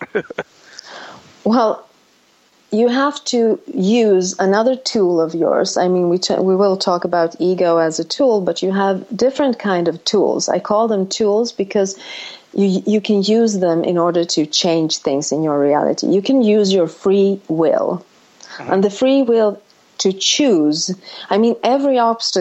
Well, you have to use another tool of yours. I mean, we will talk about ego as a tool, but you have different kind of tools. I call them tools because you can use them in order to change things in your reality. You can use your free will. And the free will to choose, I mean, every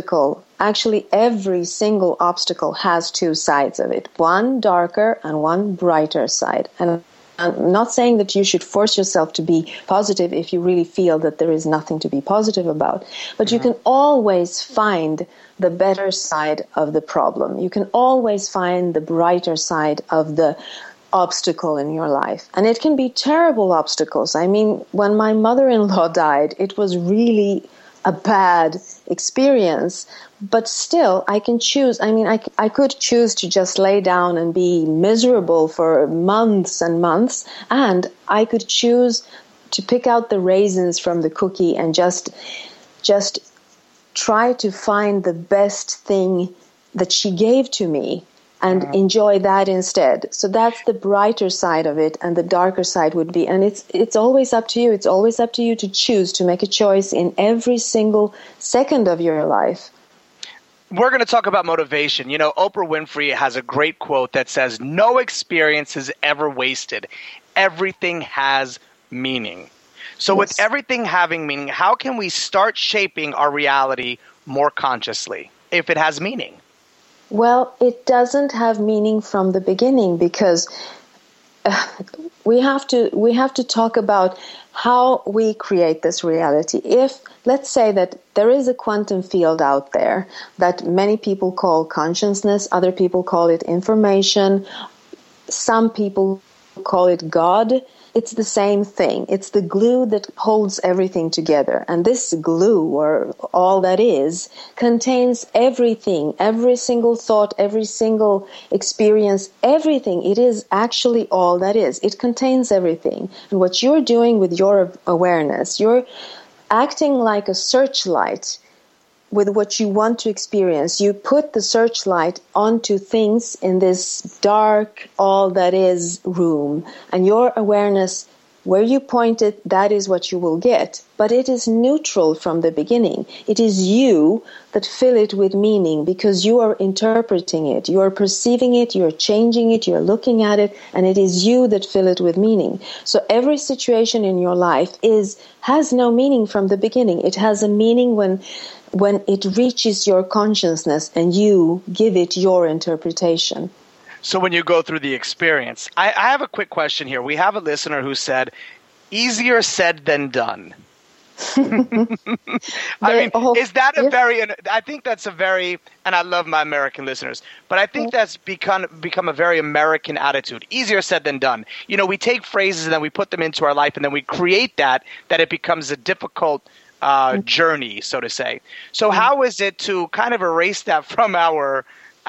single obstacle has two sides of it. One darker and one brighter side. And I'm not saying that you should force yourself to be positive if you really feel that there is nothing to be positive about. But you can always find the better side of the problem. You can always find the brighter side of the obstacle in your life. And it can be terrible obstacles. I mean, when my mother-in-law died, it was really a bad experience, but still I can choose. I mean, I could choose to just lay down and be miserable for months and months, and I could choose to pick out the raisins from the cookie and just try to find the best thing that she gave to me and enjoy that instead. So that's the brighter side of it, and the darker side would be, and it's always up to you. It's always up to you to choose, to make a choice in every single second of your life. We're going to talk about motivation. You know, Oprah Winfrey has a great quote that says, no experience is ever wasted. Everything has meaning. So with everything having meaning, how can we start shaping our reality more consciously if it has meaning? Well, it doesn't have meaning from the beginning, because we have to talk about how we create this reality. If, let's say that there is a quantum field out there that many people call consciousness, other people call it information, some people call it God. It's the same thing. It's the glue that holds everything together. And this glue, or all that is, contains everything, every single thought, every single experience, everything. It is actually all that is. It contains everything. And what you're doing with your awareness, you're acting like a searchlight with what you want to experience. You put the searchlight onto things in this dark, all that is room, and your awareness Where you point it, that is what you will get. But it is neutral from the beginning. It is you that fill it with meaning because you are interpreting it. You are perceiving it, you are changing it, you are looking at it, and it is you that fill it with meaning. So every situation in your life has no meaning from the beginning. It has a meaning when it reaches your consciousness and you give it your interpretation. So when you go through the experience, I have a quick question here. We have a listener who said, easier said than done. I mean, is that a very, I think that's a very, and I love my American listeners, but I think that's become a very American attitude. Easier said than done. You know, we take phrases and then we put them into our life and then we create that it becomes a difficult journey, so to say. So how is it to kind of erase that from our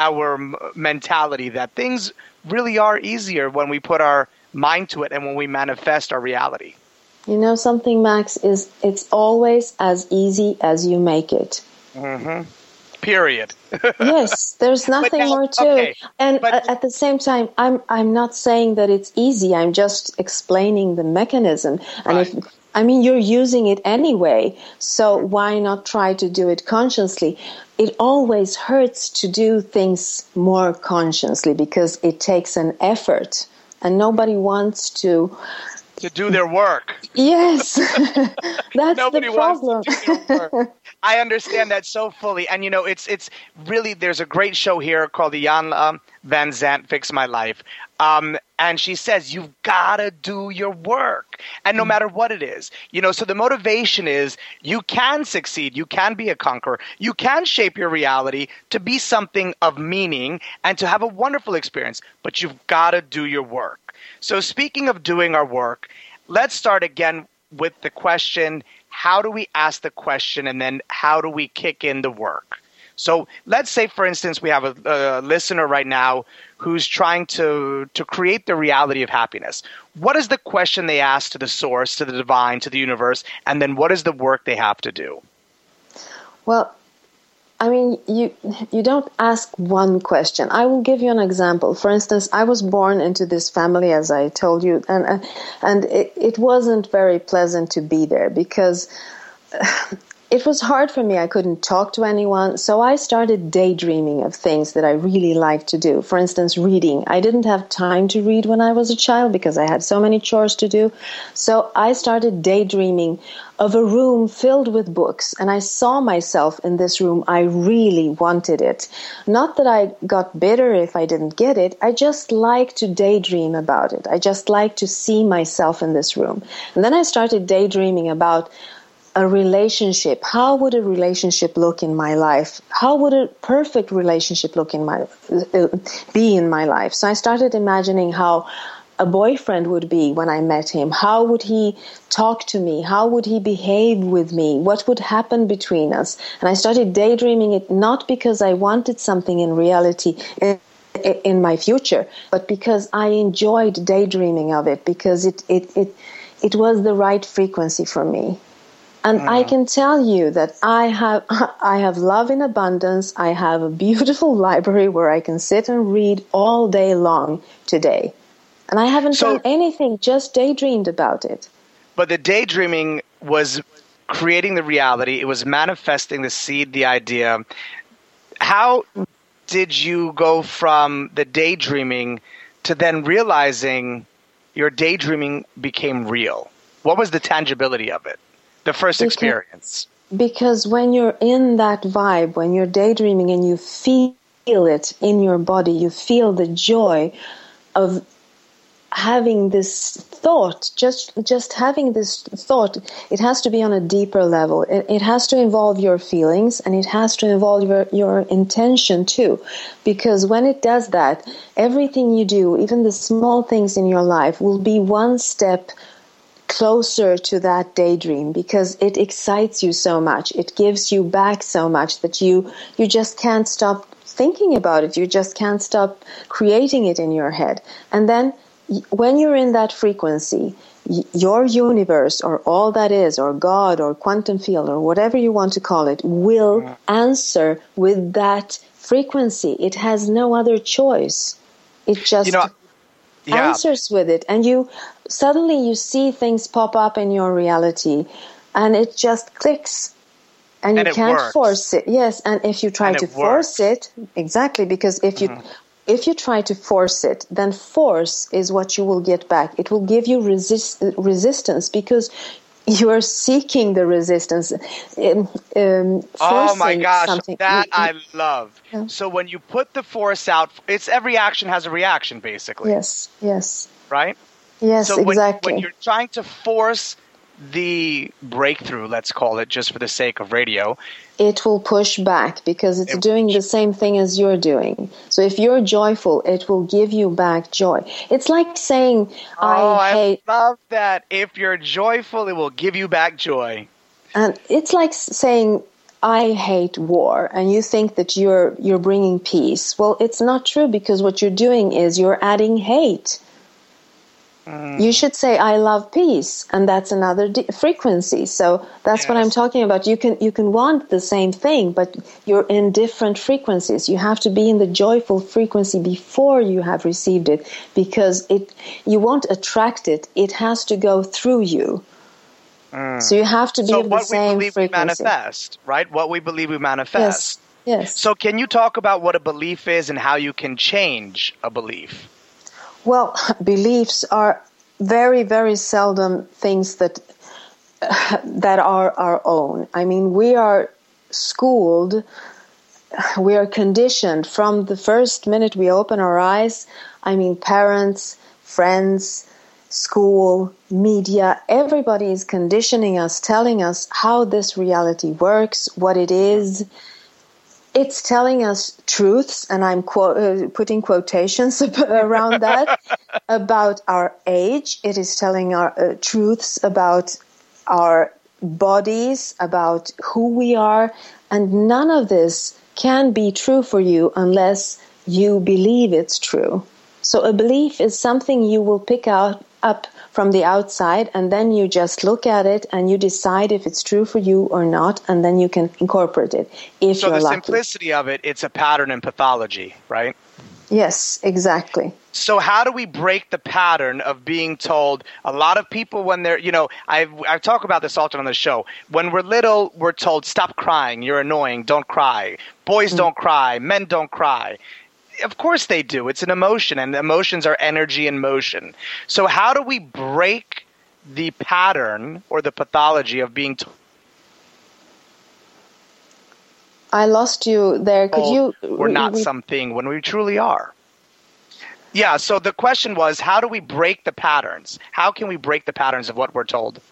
mentality that things really are easier when we put our mind to it and when we manifest our reality? You know something, Max, it's always as easy as you make it. Mm-hmm. Period. Yes, there's nothing more to it. And at the same time, I'm not saying that it's easy. I'm just explaining the mechanism. And you're using it anyway, so why not try to do it consciously? It always hurts to do things more consciously because it takes an effort, and nobody wants to do their work. Yes, that's nobody the problem. Wants to do their work. I understand that so fully, and you know, it's really, there's a great show here called the Jan Van Zant Fix My Life. And she says, you've got to do your work. And no matter what it is, you know, so the motivation is you can succeed. You can be a conqueror. You can shape your reality to be something of meaning and to have a wonderful experience. But you've got to do your work. So speaking of doing our work, let's start again with the question, how do we ask the question and then how do we kick in the work? So let's say, for instance, we have a listener right now who's trying to create the reality of happiness. What is the question they ask to the source, to the divine, to the universe, and then what is the work they have to do? Well, I mean, you don't ask one question. I will give you an example. For instance, I was born into this family, as I told you, and it wasn't very pleasant to be there because it was hard for me. I couldn't talk to anyone. So I started daydreaming of things that I really liked to do. For instance, reading. I didn't have time to read when I was a child because I had so many chores to do. So I started daydreaming of a room filled with books. And I saw myself in this room. I really wanted it. Not that I got bitter if I didn't get it. I just liked to daydream about it. I just liked to see myself in this room. And then I started daydreaming about a relationship. How would a relationship look in my life? How would a perfect relationship be in my life? So I started imagining how a boyfriend would be when I met him. How would he talk to me? How would he behave with me? What would happen between us? And I started daydreaming it not because I wanted something in reality in my future, but because I enjoyed daydreaming of it because it was the right frequency for me. And I can tell you that I have love in abundance. I have a beautiful library where I can sit and read all day long today. And I haven't done anything, just daydreamed about it. But the daydreaming was creating the reality. It was manifesting the seed, the idea. How did you go from the daydreaming to then realizing your daydreaming became real? What was the tangibility of it? The first experience. Because when you're in that vibe, when you're daydreaming and you feel it in your body, you feel the joy of having this thought, just having this thought. It has to be on a deeper level. It has to involve your feelings and it has to involve your intention too. Because when it does that, everything you do, even the small things in your life, will be one step closer to that daydream because it excites you so much. It gives you back so much that you just can't stop thinking about it. You just can't stop creating it in your head. And then when you're in that frequency, your universe or all that is, or God or quantum field or whatever you want to call it, will answer with that frequency. It has no other choice. It just answers with it. And suddenly you see things pop up in your reality, and it just clicks. And you can't works. force it. Yes, and if you try to force it, exactly, because if you try to force it, then force is what you will get back. It will give you resistance because you are seeking the resistance. Oh my gosh, something. that I love. Yeah. So when you put the force out, it's every action has a reaction, basically. Yes. Right? Yes, so exactly. when you're trying to force the breakthrough, let's call it, just for the sake of radio, it will push back because it's doing the same thing as you're doing. So if you're joyful, it will give you back joy. It's like saying, I love that. If you're joyful, it will give you back joy. And it's like saying, I hate war, and you think that you're bringing peace. Well, it's not true, because what you're doing is you're adding hate. You should say, I love peace, and that's another frequency. So that's what I'm talking about. You can want the same thing, but you're in different frequencies. You have to be in the joyful frequency before you have received it, because you won't attract it. It has to go through you. So you have to be of the same frequency. So what we believe we manifest, right? What we believe we manifest. Yes. So can you talk about what a belief is and how you can change a belief? Well, beliefs are very, very seldom things that are our own. I mean, we are schooled, we are conditioned from the first minute we open our eyes. I mean, parents, friends, school, media, everybody is conditioning us, telling us how this reality works, what it is. It's telling us truths, and I'm putting quotations around that, about our age. It is telling our truths about our bodies, about who we are, and none of this can be true for you unless you believe it's true. So a belief is something you will pick up from the outside, and then you just look at it and you decide if it's true for you or not, and then you can incorporate it if you're lucky. So the simplicity of it, it's a pattern in pathology, right? Yes, exactly. So how do we break the pattern of being told? A lot of people, when they're, I talk about this often on the show. When we're little, we're told, stop crying, you're annoying, don't cry. Boys don't cry, men don't cry. Of course they do. It's an emotion, and emotions are energy in motion. So how do we break the pattern or the pathology of being told? I lost you there. Could you? We're not something when we truly are. Yeah, so the question was, how do we break the patterns? How can we break the patterns of what we're told?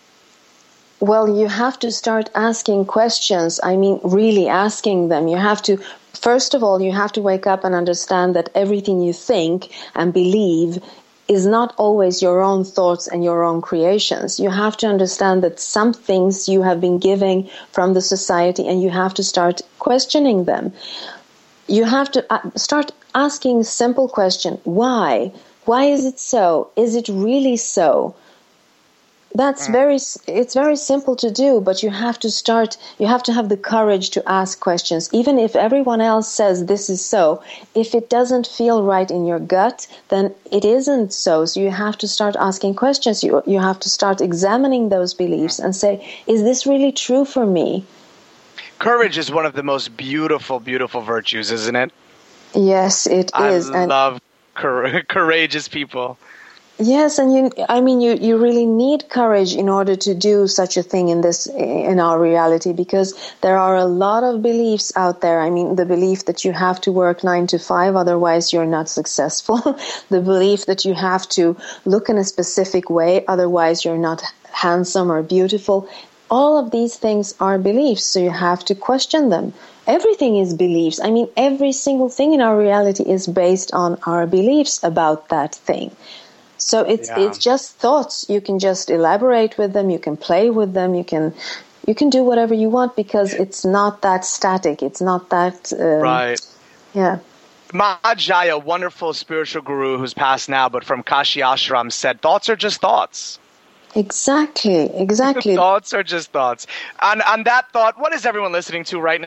Well, you have to start asking questions. I mean, really asking them. You have to, first of all, you have to wake up and understand that everything you think and believe is not always your own thoughts and your own creations. You have to understand that some things you have been given from the society, and you have to start questioning them. You have to start asking simple question. Why? Why is it so? Is it really so? It's very simple to do, but you have to have the courage to ask questions. Even if everyone else says this is so, if it doesn't feel right in your gut, then it isn't so. So you have to start asking questions. You have to start examining those beliefs and say, is this really true for me? Courage is one of the most beautiful, beautiful virtues, isn't it? Yes, it is. I love courageous people. Yes, and you really need courage in order to do such a thing in our reality, because there are a lot of beliefs out there. I mean, the belief that you have to work 9 to 5, otherwise you're not successful. The belief that you have to look in a specific way, otherwise you're not handsome or beautiful. All of these things are beliefs, so you have to question them. Everything is beliefs. I mean, every single thing in our reality is based on our beliefs about that thing. So it's just thoughts. You can just elaborate with them. You can play with them. You can do whatever you want, because it's not that static. It's not that right. Yeah. Mahat Jaya, a wonderful spiritual guru who's passed now, but from Kashi Ashram, said, "Thoughts are just thoughts." Exactly. Thoughts are just thoughts. And on that thought, what is everyone listening to right now?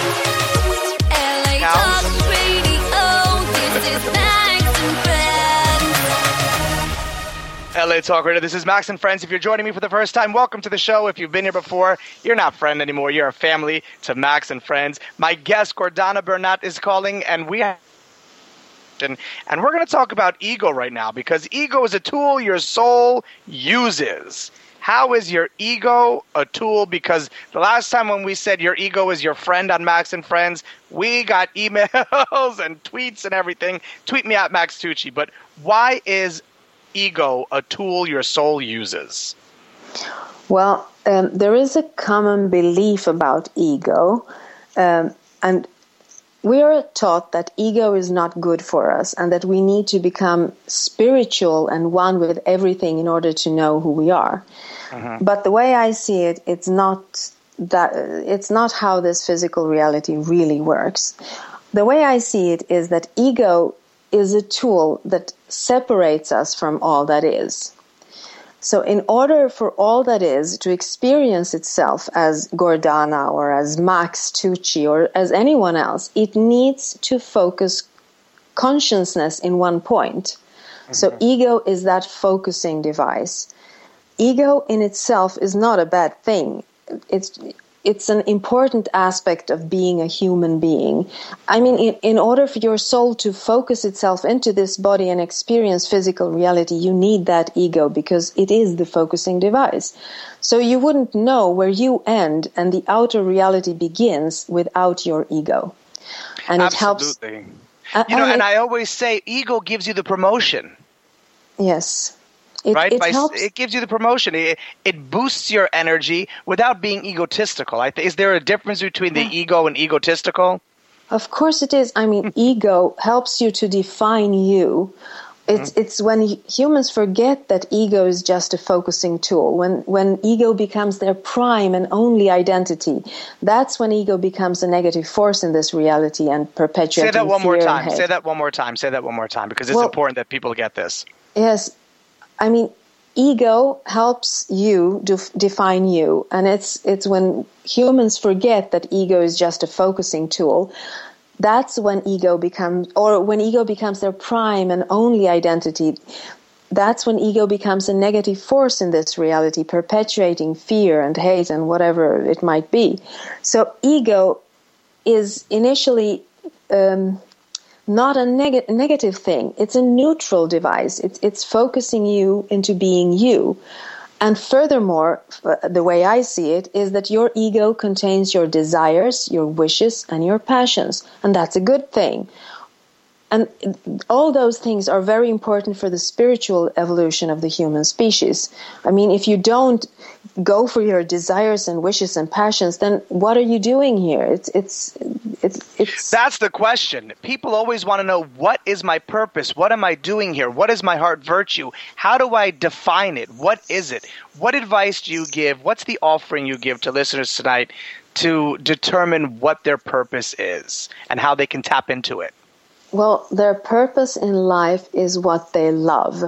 LA Talk Radio, this is Max and Friends. LA Talk Radio. This is Max and Friends. If you're joining me for the first time, welcome to the show. If you've been here before, you're not friend anymore. You're a family to Max and Friends. My guest, Gordana Bernat, is calling, and we're going to talk about ego right now, because ego is a tool your soul uses. How is your ego a tool? Because the last time when we said your ego is your friend on Max and Friends, we got emails and tweets and everything. Tweet me at Max Tucci. But why is ego a tool your soul uses? Well, there is a common belief about ego, and we are taught that ego is not good for us and that we need to become spiritual and one with everything in order to know who we are. But the way I see it, it's not how this physical reality really works. The way I see it is that ego is a tool that separates us from all that is. So in order for all that is to experience itself as Gordana or as Max Tucci or as anyone else, it needs to focus consciousness in one point. So ego is that focusing device. Ego in itself is not a bad thing. It's an important aspect of being a human being. I mean, in order for your soul to focus itself into this body and experience physical reality, you need that ego because it is the focusing device. So you wouldn't know where you end and the outer reality begins without your ego. And Absolutely. It helps. And I always say ego gives you the promotion. Yes. It gives you the promotion. It boosts your energy without being egotistical. Is there a difference between the ego and egotistical? Of course it is. I mean, ego helps you to define you. It's when humans forget that ego is just a focusing tool. When ego becomes their prime and only identity, that's when ego becomes a negative force in this reality and perpetuating fear. Say that one more time. Say that one more time, because it's important that people get this. Yes. I mean, ego helps you define you, and it's when humans forget that ego is just a focusing tool. That's when ego becomes their prime and only identity. That's when ego becomes a negative force in this reality, perpetuating fear and hate and whatever it might be. So ego is initially not a negative thing. It's a neutral device. It's focusing you into being you. And furthermore, the way I see it is that your ego contains your desires, your wishes, and your passions. And that's a good thing. And all those things are very important for the spiritual evolution of the human species. I mean, if you don't go for your desires and wishes and passions, then what are you doing here? It's That's the question. People always want to know, what is my purpose? What am I doing here? What is my heart virtue? How do I define it? What is it? What advice do you give? What's the offering you give to listeners tonight to determine what their purpose is and how they can tap into it? Well, their purpose in life is what they love.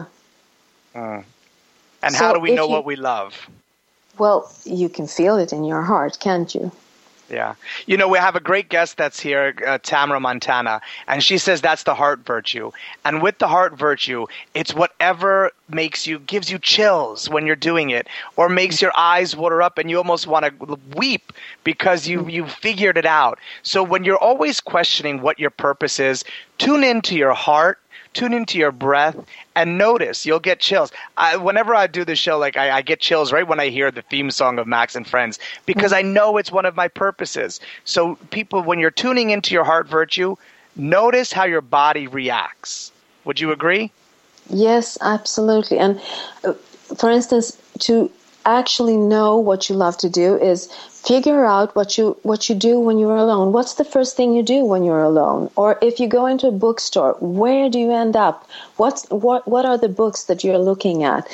And how do we know what we love? Well, you can feel it in your heart, can't you? Yeah. You know, we have a great guest that's here, Tamara Montana, and she says that's the heart virtue. And with the heart virtue, it's whatever gives you chills when you're doing it, or makes your eyes water up and you almost want to weep because you figured it out. So when you're always questioning what your purpose is, tune into your heart, tune into your breath, and notice. You'll get chills. Whenever I do the show, I get chills right when I hear the theme song of Max and Friends, because I know it's one of my purposes. So people, when you're tuning into your heart virtue, notice how your body reacts. Would you agree? Yes, absolutely. And for instance, to actually know what you love to do is figure out what you do when you're alone. What's the first thing you do when you're alone? Or if you go into a bookstore, where do you end up? What are the books that you're looking at?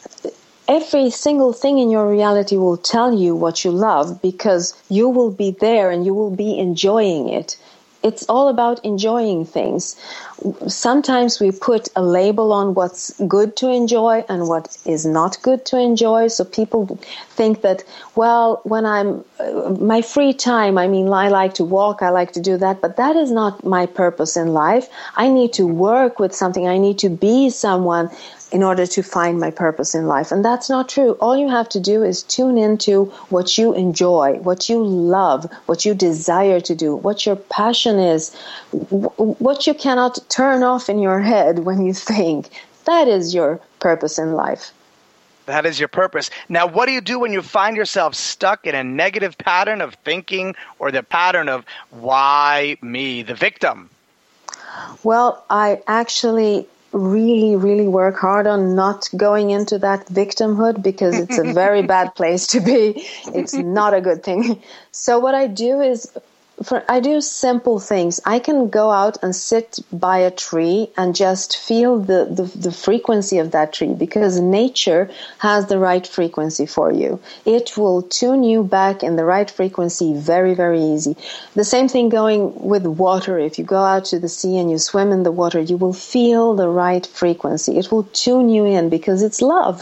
Every single thing in your reality will tell you what you love, because you will be there and you will be enjoying it. It's all about enjoying things. Sometimes we put a label on what's good to enjoy and what is not good to enjoy. So people think that, well, when I'm my free time, I mean, I like to walk, I like to do that, but that is not my purpose in life. I need to work with something. I need to be someone in order to find my purpose in life. And that's not true. All you have to do is tune into what you enjoy, what you love, what you desire to do, what your passion is, what you cannot turn off in your head when you think. That is your purpose in life. That is your purpose. Now, what do you do when you find yourself stuck in a negative pattern of thinking or the pattern of why me, the victim? Well, I actually really work hard on not going into that victimhood, because it's a very bad place to be. It's not a good thing. So what I do is, I do simple things. I can go out and sit by a tree and just feel the frequency of that tree, because nature has the right frequency for you. It will tune you back in the right frequency very easy. The same thing going with water. If you go out to the sea and you swim in the water, you will feel the right frequency. It will tune you in, because it's love.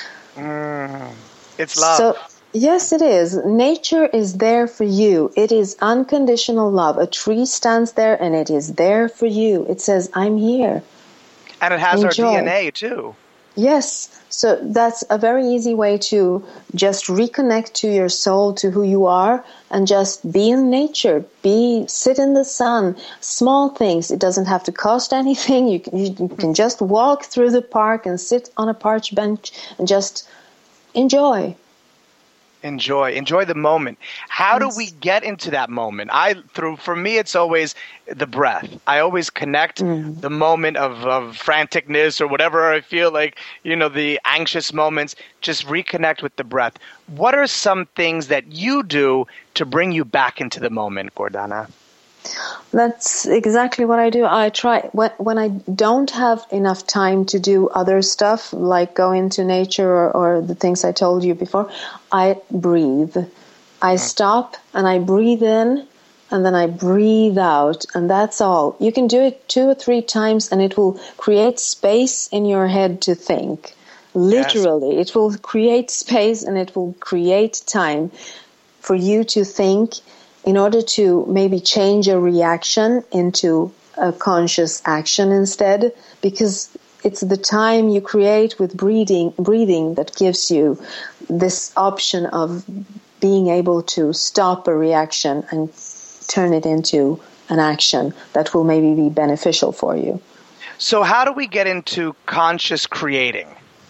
It's love. So, yes, it is. Nature is there for you. It is unconditional love. A tree stands there and it is there for you. It says, I'm here. And it has Enjoy. our DNA too. Yes. So that's a very easy way to just reconnect to your soul, to who you are, and just be in nature. Sit in the sun. Small things. It doesn't have to cost anything. You can just walk through the park and sit on a park bench and just enjoy. Enjoy the moment. How do we get into that moment? For me, it's always the breath. I always connect the moment of franticness or whatever I feel like, the anxious moments, just reconnect with the breath. What are some things that you do to bring you back into the moment, Gordana? That's exactly what I do. I try when I don't have enough time to do other stuff, like go into nature or the things I told you before, I breathe. I stop and I breathe in and then I breathe out, and that's all. You can do it 2 or 3 times and it will create space in your head to think. Literally, It will create space and it will create time for you to think, in order to maybe change a reaction into a conscious action instead, because it's the time you create with breathing that gives you this option of being able to stop a reaction and turn it into an action that will maybe be beneficial for you. So how do we get into conscious creating?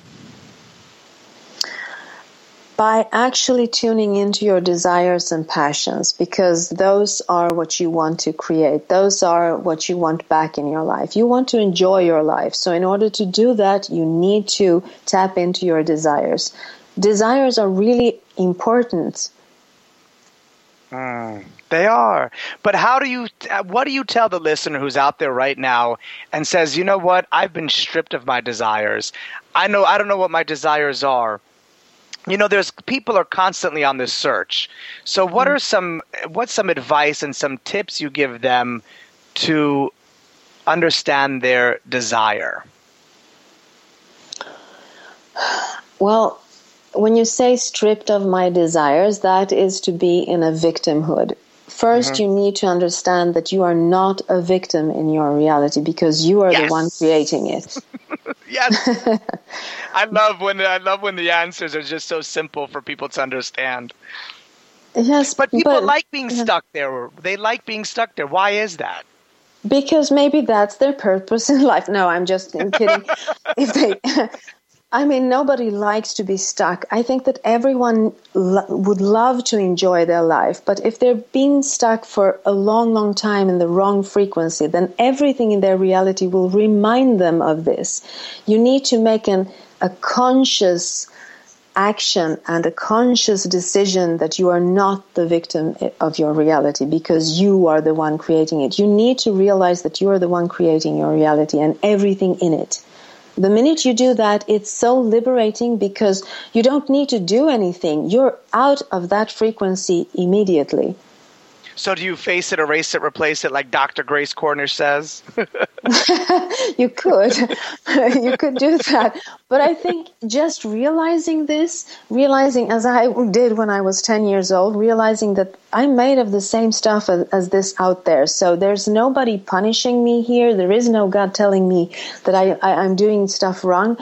By actually tuning into your desires and passions, because those are what you want to create. Those are what you want back in your life. You want to enjoy your life. So in order to do that, you need to tap into your desires. Desires are really important. They are. But what do you tell the listener who's out there right now and says, you know what, I've been stripped of my desires. I don't know what my desires are. There's people are constantly on this search. So what's some advice and some tips you give them to understand their desire? Well, when you say stripped of my desires, that is to be in a victimhood. First, you need to understand that you are not a victim in your reality, because you are the one creating it. Yes. I love when the answers are just so simple for people to understand. Yes, but people like being stuck there. They like being stuck there. Why is that? Because maybe that's their purpose in life. No, I'm just kidding. Nobody likes to be stuck. I think that everyone would love to enjoy their life. But if they've been stuck for a long time in the wrong frequency, then everything in their reality will remind them of this. You need to make a conscious action and a conscious decision that you are not the victim of your reality, because you are the one creating it. You need to realize that you are the one creating your reality and everything in it. The minute you do that, it's so liberating, because you don't need to do anything. You're out of that frequency immediately. So do you face it, erase it, replace it, like Dr. Grace Cornish says? You could. You could do that. But I think just realizing as I did when I was 10 years old, realizing that I'm made of the same stuff as this out there. So there's nobody punishing me here. There is no God telling me that I'm doing stuff wrong.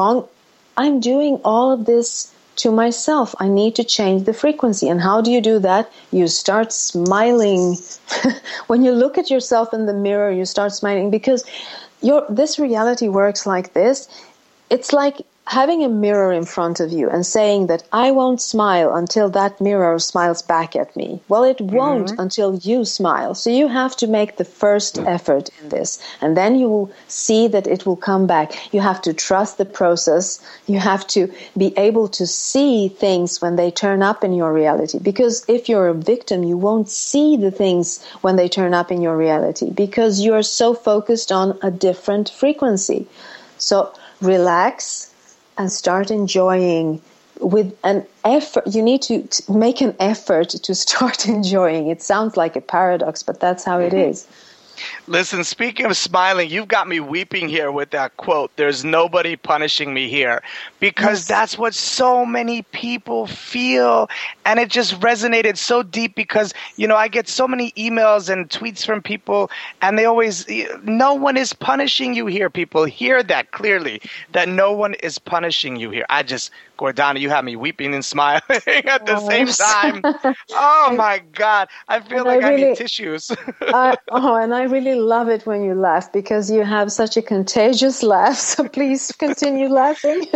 I'm doing all of this to myself. I need to change the frequency. And how do you do that? You start smiling. When you look at yourself in the mirror, you start smiling, because this reality works like this. It's like having a mirror in front of you and saying that I won't smile until that mirror smiles back at me. Well, it won't until you smile. So you have to make the first effort in this. And then you will see that it will come back. You have to trust the process. You have to be able to see things when they turn up in your reality. Because if you're a victim, you won't see the things when they turn up in your reality, because you're so focused on a different frequency. So relax and start enjoying with an effort. You need to make an effort to start enjoying. It sounds like a paradox, but that's how it is. Listen, speaking of smiling, you've got me weeping here with that quote, "There's nobody punishing me here," because that's what so many people feel. And it just resonated so deep because, I get so many emails and tweets from people, and they always, no one is punishing you here. People hear that clearly, that no one is punishing you here. Gordana, you have me weeping and smiling at the same time. Oh, my God. I feel like I need tissues. And I really love it when you laugh, because you have such a contagious laugh. So please continue laughing.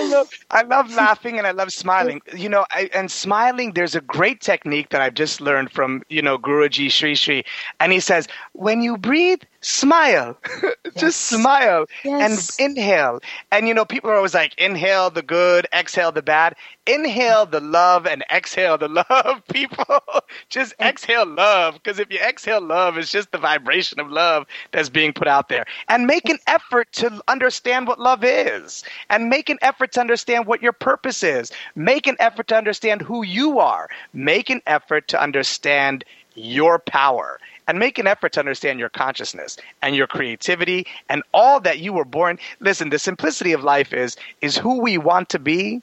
I love laughing and I love smiling. And smiling, there's a great technique that I've just learned from, Guruji Sri Sri. And he says, when you breathe, smile. Just smile and inhale. And, people are always like, inhale the good, exhale the bad. Inhale the love and exhale the love, people. Just exhale love, because if you exhale love, it's just the vibration of love that's being put out there. And make an effort to understand what love is. And make an effort to understand what your purpose is. Make an effort to understand who you are. Make an effort to understand your power. And make an effort to understand your consciousness and your creativity and all that you were born. Listen, the simplicity of life is who we want to be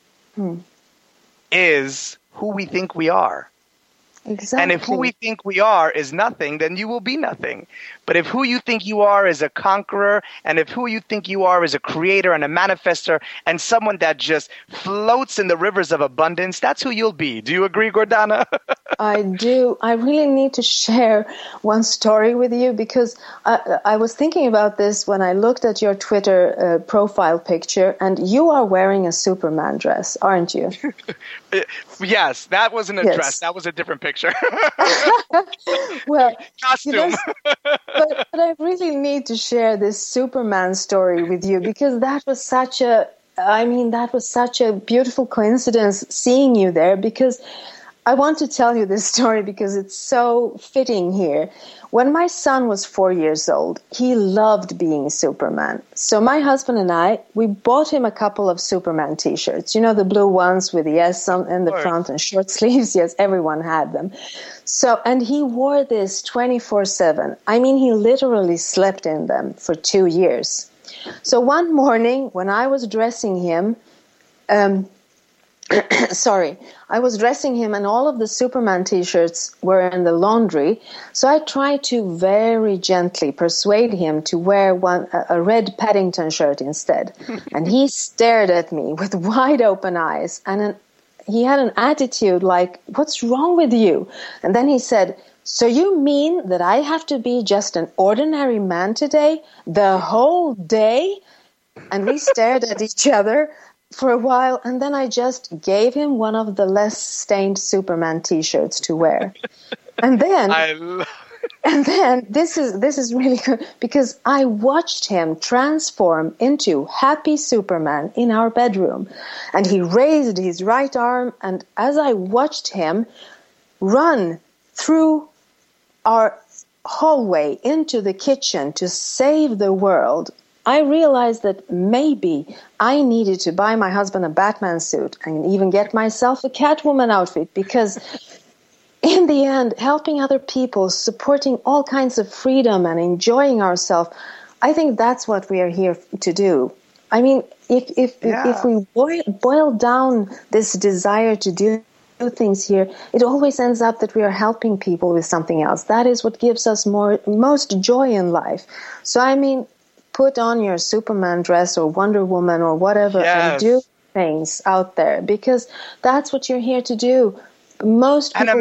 is who we think we are. Exactly. And if who we think we are is nothing, then you will be nothing. But if who you think you are is a conqueror, and if who you think you are is a creator and a manifester and someone that just floats in the rivers of abundance, that's who you'll be. Do you agree, Gordana? I do. I really need to share one story with you, because I was thinking about this when I looked at your Twitter profile picture, and you are wearing a Superman dress, aren't you? Yes, that wasn't a dress. That was a different picture. Well, costume. But I really need to share this Superman story with you, because that was such a beautiful coincidence seeing you there, because I want to tell you this story because it's so fitting here. When my son was 4 years old, he loved being Superman. So my husband and I, we bought him a couple of Superman t-shirts. The blue ones with the S in the front and short sleeves. Yes, everyone had them. So, and he wore this 24/7. I mean, he literally slept in them for 2 years. So one morning when I was dressing him, I was dressing him and all of the Superman t-shirts were in the laundry. So I tried to very gently persuade him to wear a red Paddington shirt instead. And he stared at me with wide open eyes, and he had an attitude like, "What's wrong with you?" And then he said, "So you mean that I have to be just an ordinary man today, the whole day?" And we stared at each other for a while, and then I just gave him one of the less stained Superman t-shirts to wear. And then this is really good, because I watched him transform into happy Superman in our bedroom. And he raised his right arm, and as I watched him run through our hallway into the kitchen to save the world, I realized that maybe I needed to buy my husband a Batman suit and even get myself a Catwoman outfit, because in the end, helping other people, supporting all kinds of freedom and enjoying ourselves, I think that's what we are here to do. I mean, if we boil down this desire to do things here, it always ends up that we are helping people with something else. That is what gives us most joy in life. So, I mean, put on your Superman dress or Wonder Woman or whatever and do things out there, because that's what you're here to do. Most people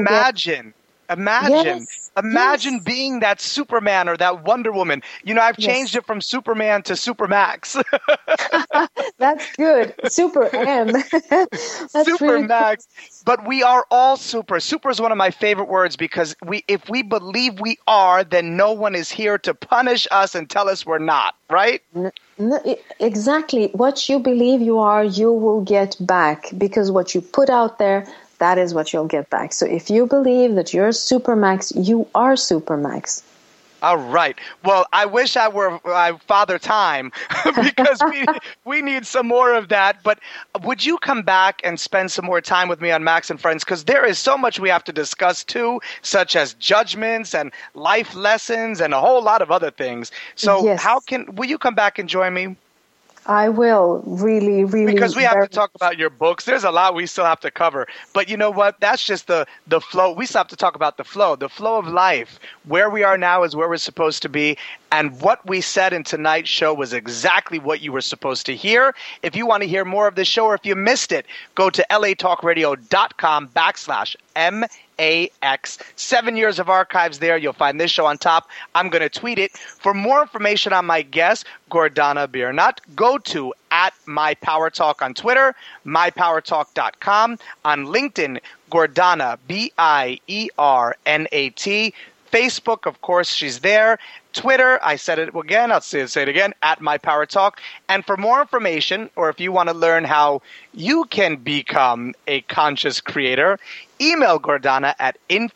Imagine being that Superman or that Wonder Woman. You know, I've changed it from Superman to Supermax. That's good. Super M. Supermax. Really but we are all super. Super is one of my favorite words, because if we believe we are, then no one is here to punish us and tell us we're not, right? Exactly. What you believe you are, you will get back, because what you put out there, that is what you'll get back. So if you believe that you're Supermax, you are Supermax. All right. Well, I wish I were Father Time, because we need some more of that. But would you come back and spend some more time with me on Max and Friends? Because there is so much we have to discuss too, such as judgments and life lessons and a whole lot of other things. So will you come back and join me? I will, really. Because we have to talk about your books. There's a lot we still have to cover. But you know what? That's just the flow. We still have to talk about the flow of life. Where we are now is where we're supposed to be. And what we said in tonight's show was exactly what you were supposed to hear. If you want to hear more of the show, or if you missed it, go to latalkradio.com/MAX. 7 years of archives there. You'll find this show on top. I'm going to tweet it. For more information on my guest, Gordana Biernat, go to @MyPowerTalk on Twitter, mypowertalk.com. On LinkedIn, Gordana, Biernat. Facebook, of course, she's there. Twitter, I said it again, I'll say it again, @MyPowerTalk. And for more information, or if you want to learn how you can become a conscious creator, email Gordana at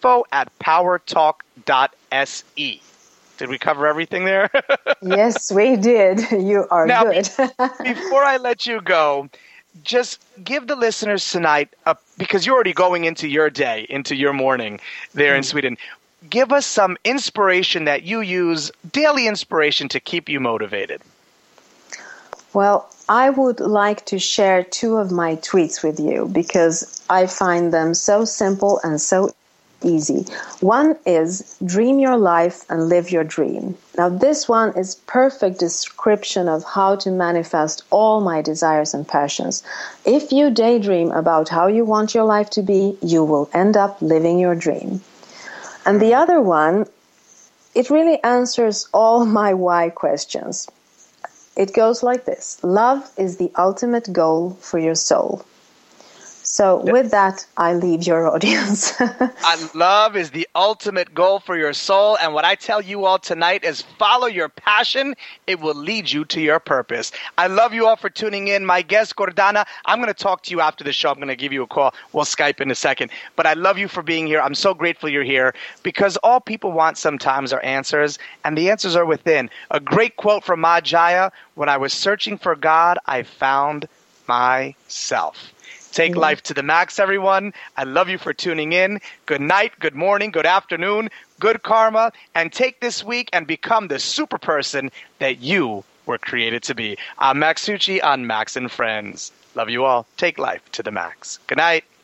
info@powertalk.se. Did we cover everything there? Yes, we did. You are good. Before I let you go, just give the listeners tonight, because you're already going into your day, into your morning there in Sweden. Give us some inspiration that you use, daily inspiration, to keep you motivated. Well, I would like to share 2 of my tweets with you, because I find them so simple and so easy. One is, dream your life and live your dream. Now, this one is perfect description of how to manifest all my desires and passions. If you daydream about how you want your life to be, you will end up living your dream. And the other one, it really answers all my why questions. It goes like this: love is the ultimate goal for your soul. So with that, I leave your audience. Love is the ultimate goal for your soul. And what I tell you all tonight is follow your passion. It will lead you to your purpose. I love you all for tuning in. My guest, Gordana, I'm going to talk to you after the show. I'm going to give you a call. We'll Skype in a second. But I love you for being here. I'm so grateful you're here, because all people want sometimes are answers, and the answers are within. A great quote from Ma Jaya: when I was searching for God, I found myself. Take life to the max, everyone. I love you for tuning in. Good night, good morning, good afternoon, good karma, and take this week and become the super person that you were created to be. I'm Max Suchi on Max and Friends. Love you all. Take life to the max. Good night.